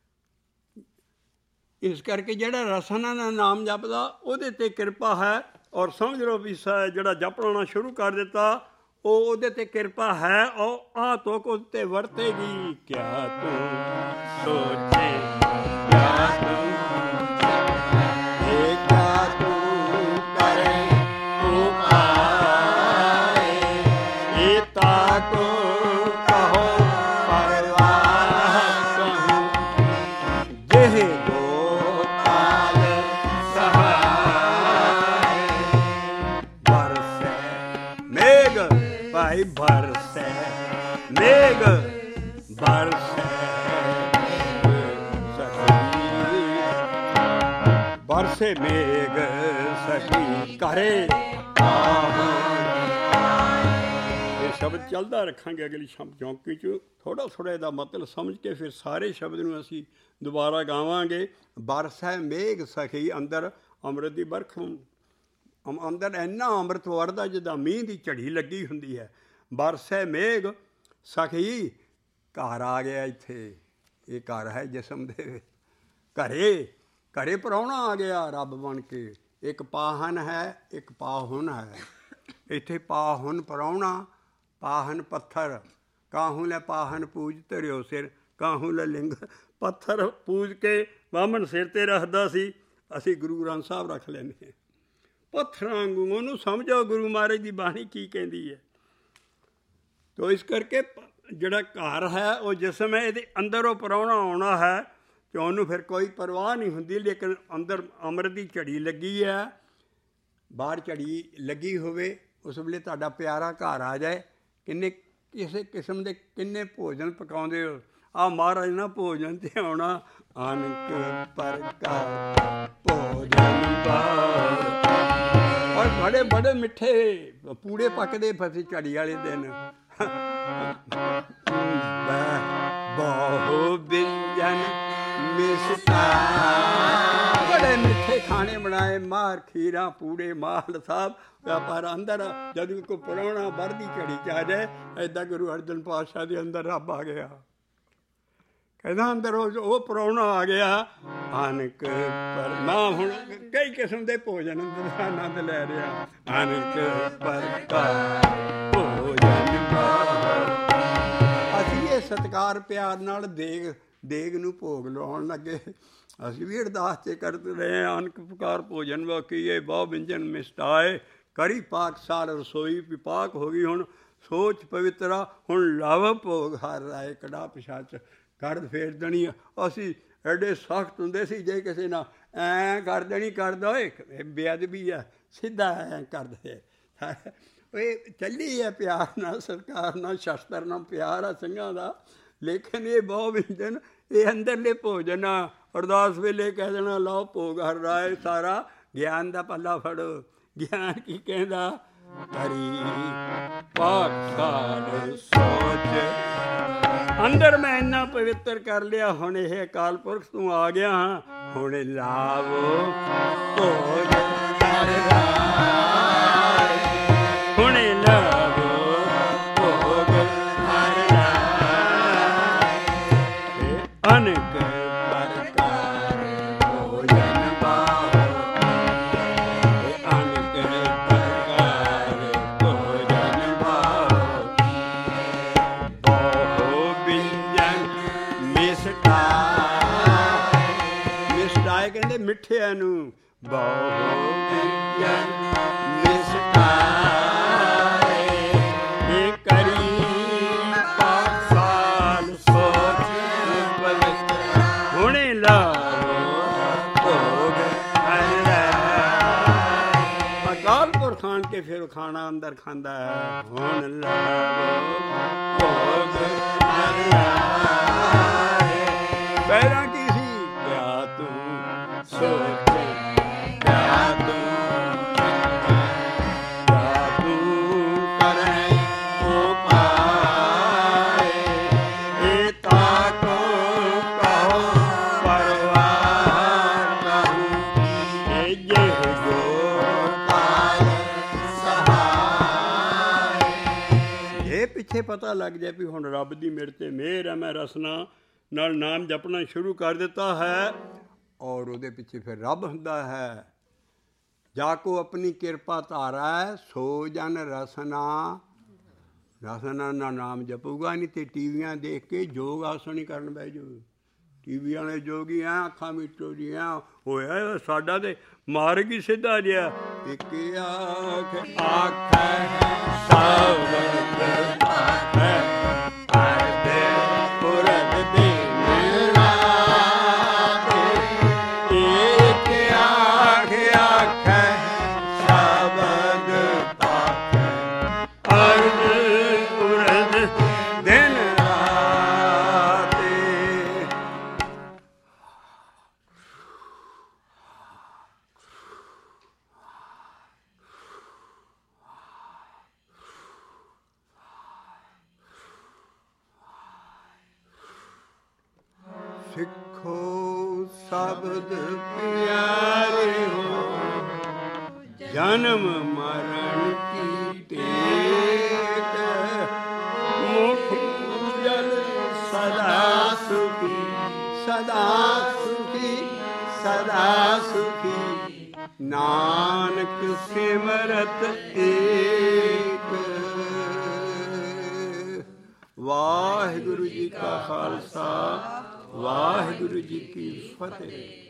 ਇਸ ਕਰਕੇ ਜਿਹੜਾ ਰਸਨਾ ਨਾਲ ਨਾਮ ਜਪਦਾ ਉਹਦੇ 'ਤੇ ਕਿਰਪਾ ਹੈ। ਔਰ ਸਮਝ ਲਓ ਵੀ ਜਿਹੜਾ ਜਪਣਾ ਸ਼ੁਰੂ ਕਰ ਦਿੱਤਾ ਉਹ ਉਹਦੇ 'ਤੇ ਕਿਰਪਾ ਹੈ। ਉਹ ਆਹ ਤੁਕ ਉਸ 'ਤੇ ਵਰਤੇਗੀ। ਕਿਆ ਤੂੰ ਸੋਚੇ ਕਿਆ ਤੂੰ, ਇਹ ਕਿਆ ਤੂੰ ਕਰੇ ਤੂੰ ਪਾਏ, ਇਹ ਤਾ ਕੋ ਕਹੋ ਪਰਵਾਹ ਕਹੂੰ। ਜਿਹੇ ਗੋਪਾਲ ਸਹਾਏ, ਬਰਸੈ ਮੇਘ ਭਾਈ ਬਰਸੈ ਮੇਘ, ਬਰਸੈ ਬਰਸੇ ਮੇਘ ਸਖੀ ਕਰੇ। ਇਹ ਸ਼ਬਦ ਚੱਲਦਾ ਰੱਖਾਂਗੇ ਅਗਲੀ ਸ਼ਬਦ ਚੌਂਕੀ 'ਚ। ਥੋੜ੍ਹਾ ਥੋੜ੍ਹਾ ਇਹਦਾ ਮਤਲਬ ਸਮਝ ਕੇ ਫਿਰ ਸਾਰੇ ਸ਼ਬਦ ਨੂੰ ਅਸੀਂ ਦੁਬਾਰਾ ਗਾਵਾਂਗੇ। ਬਰਸੈ ਮੇਘ ਸਖੀ, ਅੰਦਰ ਅੰਮ੍ਰਿਤ ਦੀ ਬਰਖ, ਅੰਦਰ ਇੰਨਾ ਅੰਮ੍ਰਿਤ ਵਰਦਾ ਜਿੱਦਾਂ ਮੀਂਹ ਦੀ ਝੜੀ ਲੱਗੀ ਹੁੰਦੀ ਹੈ। ਬਰਸੈ ਮੇਘ ਸਖੀ, ਘਰ ਆ ਗਿਆ ਇੱਥੇ। ਇਹ ਘਰ ਹੈ ਜਿਸਮ ਦੇ ਵਿੱਚ, ਘਰੇ ਘਰੇ ਪ੍ਰਾਹੁਣਾ ਆ ਗਿਆ ਰੱਬ ਬਣ ਕੇ। ਇੱਕ ਪਾਹਨ ਹੈ, ਇੱਕ ਪਾਹੁਨ ਹੈ। ਇੱਥੇ ਪਾਹੁਨ ਪ੍ਰਾਹੁਣਾ, ਪਾਹਨ ਪੱਥਰ। ਕਾਹੂ ਲੈ ਪਾਹਨ ਪੂਜ ਧਰਿਓ ਸਿਰ, ਕਾਹੂ ਲੈ ਲਿੰਗ। ਪੱਥਰ ਪੂਜ ਕੇ ਬਾਹਮਣ ਸਿਰ 'ਤੇ ਰੱਖਦਾ ਸੀ, ਅਸੀਂ ਗੁਰੂ ਗ੍ਰੰਥ ਸਾਹਿਬ ਰੱਖ ਲੈਂਦੇ ਹਾਂ ਪੱਥਰਾਂ ਵਾਂਗੂ। ਉਹਨੂੰ ਸਮਝੋ ਗੁਰੂ ਮਹਾਰਾਜ ਦੀ ਬਾਣੀ ਕੀ ਕਹਿੰਦੀ ਹੈ। ਤੋ ਇਸ ਕਰਕੇ ਜਿਹੜਾ ਘਰ ਹੈ ਉਹ ਜਿਸਮ ਹੈ, ਇਹਦੇ ਅੰਦਰ ਉਹ ਪ੍ਰਾਹੁਣਾ ਆਉਣਾ ਹੈ ਅਤੇ ਉਹਨੂੰ ਫਿਰ ਕੋਈ ਪਰਵਾਹ ਨਹੀਂ ਹੁੰਦੀ। ਲੇਕਿਨ ਅੰਦਰ ਅੰਮ੍ਰਿਤ ਦੀ ਝੜੀ ਲੱਗੀ ਹੈ। ਬਾਹਰ ਝੜੀ ਲੱਗੀ ਹੋਵੇ ਉਸ ਵੇਲੇ ਤੁਹਾਡਾ ਪਿਆਰਾ ਘਰ ਆ ਜਾਏ, ਕਿੰਨੇ ਕਿਸੇ ਕਿਸਮ ਦੇ ਕਿੰਨੇ ਭੋਜਨ ਪਕਾਉਂਦੇ ਹੋ। ਆਹ ਮਹਾਰਾਜ ਨਾ ਭੋਜਨ 'ਤੇ ਆਉਣਾ, ਅਨਕ ਪ੍ਰਕਾਰ ਭੋਜਨ ਔਰ ਬੜੇ ਬੜੇ ਮਿੱਠੇ ਪੂੜੇ ਪੱਕਦੇ ਫਸੇ ਝੜੀ ਵਾਲੇ ਦਿਨ। ਬਹੁ ਵਿਅੰਜਨ ਮਿਸਤਾ, ਬੜੇ ਮਿੱਠੇ ਖਾਣੇ ਬਣਾਏ, ਮਾਰ ਖੀਰਾਂ ਪੂੜੇ ਮਾਲ ਸਾਹਿਬ। ਪਰ ਅੰਦਰ ਜਦੋਂ ਕੋਈ ਪ੍ਰਾਹੁਣਾ ਵਰਦੀ ਝੜੀ 'ਚ ਆ ਜਾਏ, ਇੱਦਾਂ ਗੁਰੂ ਅਰਜਨ ਪਾਤਸ਼ਾਹ ਦੇ ਅੰਦਰ ਰੱਬ ਆ ਗਿਆ। ਕਹਿੰਦਾ ਅੰਦਰ ਉਹ ਉਹ ਪ੍ਰਾਹੁਣਾ ਆ ਗਿਆ ਅਨਕ ਪਰਮਾ। ਹੁਣ ਕਈ ਕਿਸਮ ਦੇ ਭੋਜਨ ਦਾ ਆਨੰਦ ਲੈ ਰਿਹਾ। ਅਨਕ ਪ੍ਰਕਾਰ ਭੋਜਨ ਅਸੀਂ ਇਹ ਸਤਿਕਾਰ ਪਿਆਰ ਨਾਲ ਦੇਗ ਦੇਗ ਨੂੰ ਭੋਗ ਲਾਉਣ ਲੱਗੇ। ਅਸੀਂ ਵੀ ਅਰਦਾਸ 'ਚ ਕਰਦੇ ਰਹੇ ਹਾਂ ਅਨਕ ਪ੍ਰਕਾਰ ਭੋਜਨ ਵਾਕੀਏ ਬਹੁ ਵਿਅੰਜਨ ਮਿਸਟਾਏ ਕਰੀ ਪਾਕ ਸਾਰ ਰਸੋਈ ਵਿਪਾਕ ਹੋ ਗਈ। ਹੁਣ ਸੋਚ ਪਵਿੱਤਰਾ ਹੁਣ ਲਵ ਭੋਗ ਹਰ ਰਾਏ ਕੜਾ ਪਿਸ਼ਾਚ ਕੱਢ ਫੇਰ ਦੇਣੀ। ਅਸੀਂ ਐਡੇ ਸਖਤ ਹੁੰਦੇ ਸੀ ਜੇ ਕਿਸੇ ਨਾਲ ਐਂ ਕਰ ਦੇਣੀ ਕਰਦਾ ਓਏ ਬੇਅਦਬੀ ਆ ਸਿੱਧਾ ਐਂ ਕਰਦੇ। ਇਹ ਚੱਲੀ ਹੈ ਪਿਆਰ ਨਾਲ ਸਰਕਾਰ ਨਾਲ ਸ਼ਸਤਰ ਨਾਲ ਪਿਆਰ ਆ ਸਿੰਘਾਂ ਦਾ। ਲੇਕਿਨ ਇਹ ਬਹੁ ਵਿਅੰਜਨ ਇਹ ਅੰਦਰਲੇ ਭੋਜਨ ਆ। ਅਰਦਾਸ ਵੇਲੇ ਕਹਿ ਦੇਣਾ ਲਓ ਭੋਗ ਹਰ ਰਾਏ ਸਾਰਾ ਗਿਆਨ ਦਾ ਪੱਲਾ ਫੜੋ। ਗਿਆਨ ਕੀ ਕਹਿੰਦਾ ਕਰੀ ਪਾਖਾਨ ਸੋਚ ਅੰਦਰ ਮੈਂ ਇੰਨਾ ਪਵਿੱਤਰ ਕਰ ਲਿਆ। ਹੁਣ ਇਹ ਅਕਾਲ ਪੁਰਖ ਤੂੰ ਆ ਗਿਆ ਹਾਂ ਹੁਣ ਲਾਵੋ ਭੋਗ ਹਰ ਰਾਏ ਹੁਣ ਲਾਵੋ ਭੋਗ ਹਰ ਰਾਏ ਅਨਕ ਪ੍ਰਕਾਰ ਭੋਜਨ ਪਾਓ ਅਨਕ ਪ੍ਰਕਾਰ ਭੋਜਨ ਪਾਓ ਬਹੁ ਵਿਅੰਜਨ ਮਿਸਟਾਏ ਮਿਸਟਾਏ ਕਹਿੰਦੇ ਮਿੱਠਿਆਂ ਨੂੰ ਬਹੁ ਵਿਅੰਜਨ ਮਿਸਟਾਏ ਇਹ ਕਰੀ ਪਾਸਾਲ ਸੋਚ ਪਵਿੱਤਰ ਹੁਣੇ ਲਾਵੋ ਭੋਗ ਹਰ ਰਾਏ। ਅਕਾਲ ਪੁਰਖ ਆਣ ਕੇ ਫਿਰ ਖਾਣਾ ਅੰਦਰ ਖਾਂਦਾ ਹੈ। ਹੁਣ ਲਾਵੋ ਭੋਗ ਹਰ ਰਾਏ। ਪਹਿਲਾਂ ਕੀ ਸੀ ਕਿਆ ਤੂੰ ਸੋਚੇ ਕਿਆ ਤੂੰ ਕਿਆ ਤੂੰ ਕਰੇ ਉਹ ਪਾਏ ਇਹ ਤਾਂ ਕੋ ਕਹੋ ਪਰਵਾਰ ਕਹੂੰ ਇਹ ਜੇ ਗੋਪਾਲ ਸਹਾਏ। ਇਹ ਪਿੱਛੇ ਪਤਾ ਲੱਗ ਜਾਏ ਵੀ ਹੁਣ ਰੱਬ ਦੀ ਮੇਰੇ 'ਤੇ ਮਿਹਰ ਹੈ ਮੈਂ ਰਸਨਾ ਨਾਲ ਨਾਮ ਜਪਣਾ ਸ਼ੁਰੂ ਕਰ ਦਿੱਤਾ ਹੈ ਔਰ ਉਹਦੇ ਪਿੱਛੇ ਫਿਰ ਰੱਬ ਹੁੰਦਾ ਹੈ। ਜਾ ਕੋ ਆਪਣੀ ਕਿਰਪਾ ਧਾਰਾ ਸੋ ਜਨ ਰਸਨਾ ਰਸਨਾ ਦਾ ਨਾਮ ਜਪੂਗਾ ਨਹੀਂ ਤੇ ਟੀਵੀਆਂ ਦੇਖ ਕੇ ਯੋਗ ਆਸਣ ਹੀ ਕਰਨ ਬਹਿ ਜਾਊ। ਟੀਵੀ ਵਾਲੇ ਯੋਗੀ ਆ ਅੱਖਾਂ ਮੀਟੋ ਜੀਆਂ ਹੋਇਆ ਸਾਡਾ ਤੇ ਮਾਰਗ ਹੀ ਸਿੱਧਾ ਜਿਹਾ। ਇੱਕ ਆਖ ਆਖੈ ਸਾਵਤ ਆਖੈ ਆਦੇ ਪੁਰਦ ਦੇ ਸਿੱਖੋ ਸ਼ਬਦ ਪਿਆਰੇ ਹੋ ਜਨਮ ਮਰਨ ਕੀ ਟੇਕ ਮੁਖ ਜਲ ਸਦਾ ਸੁਖੀ ਸਦਾ ਸੁਖੀ ਸਦਾ ਸੁਖੀ ਨਾਨਕ ਸਿਮਰਤ ਏਕ। ਵਾਹਿਗੁਰੂ ਜੀ ਕਾ ਖਾਲਸਾ ਵਾਹਿਗੁਰੂ ਜੀ ਕੀ ਫਤਿਹ।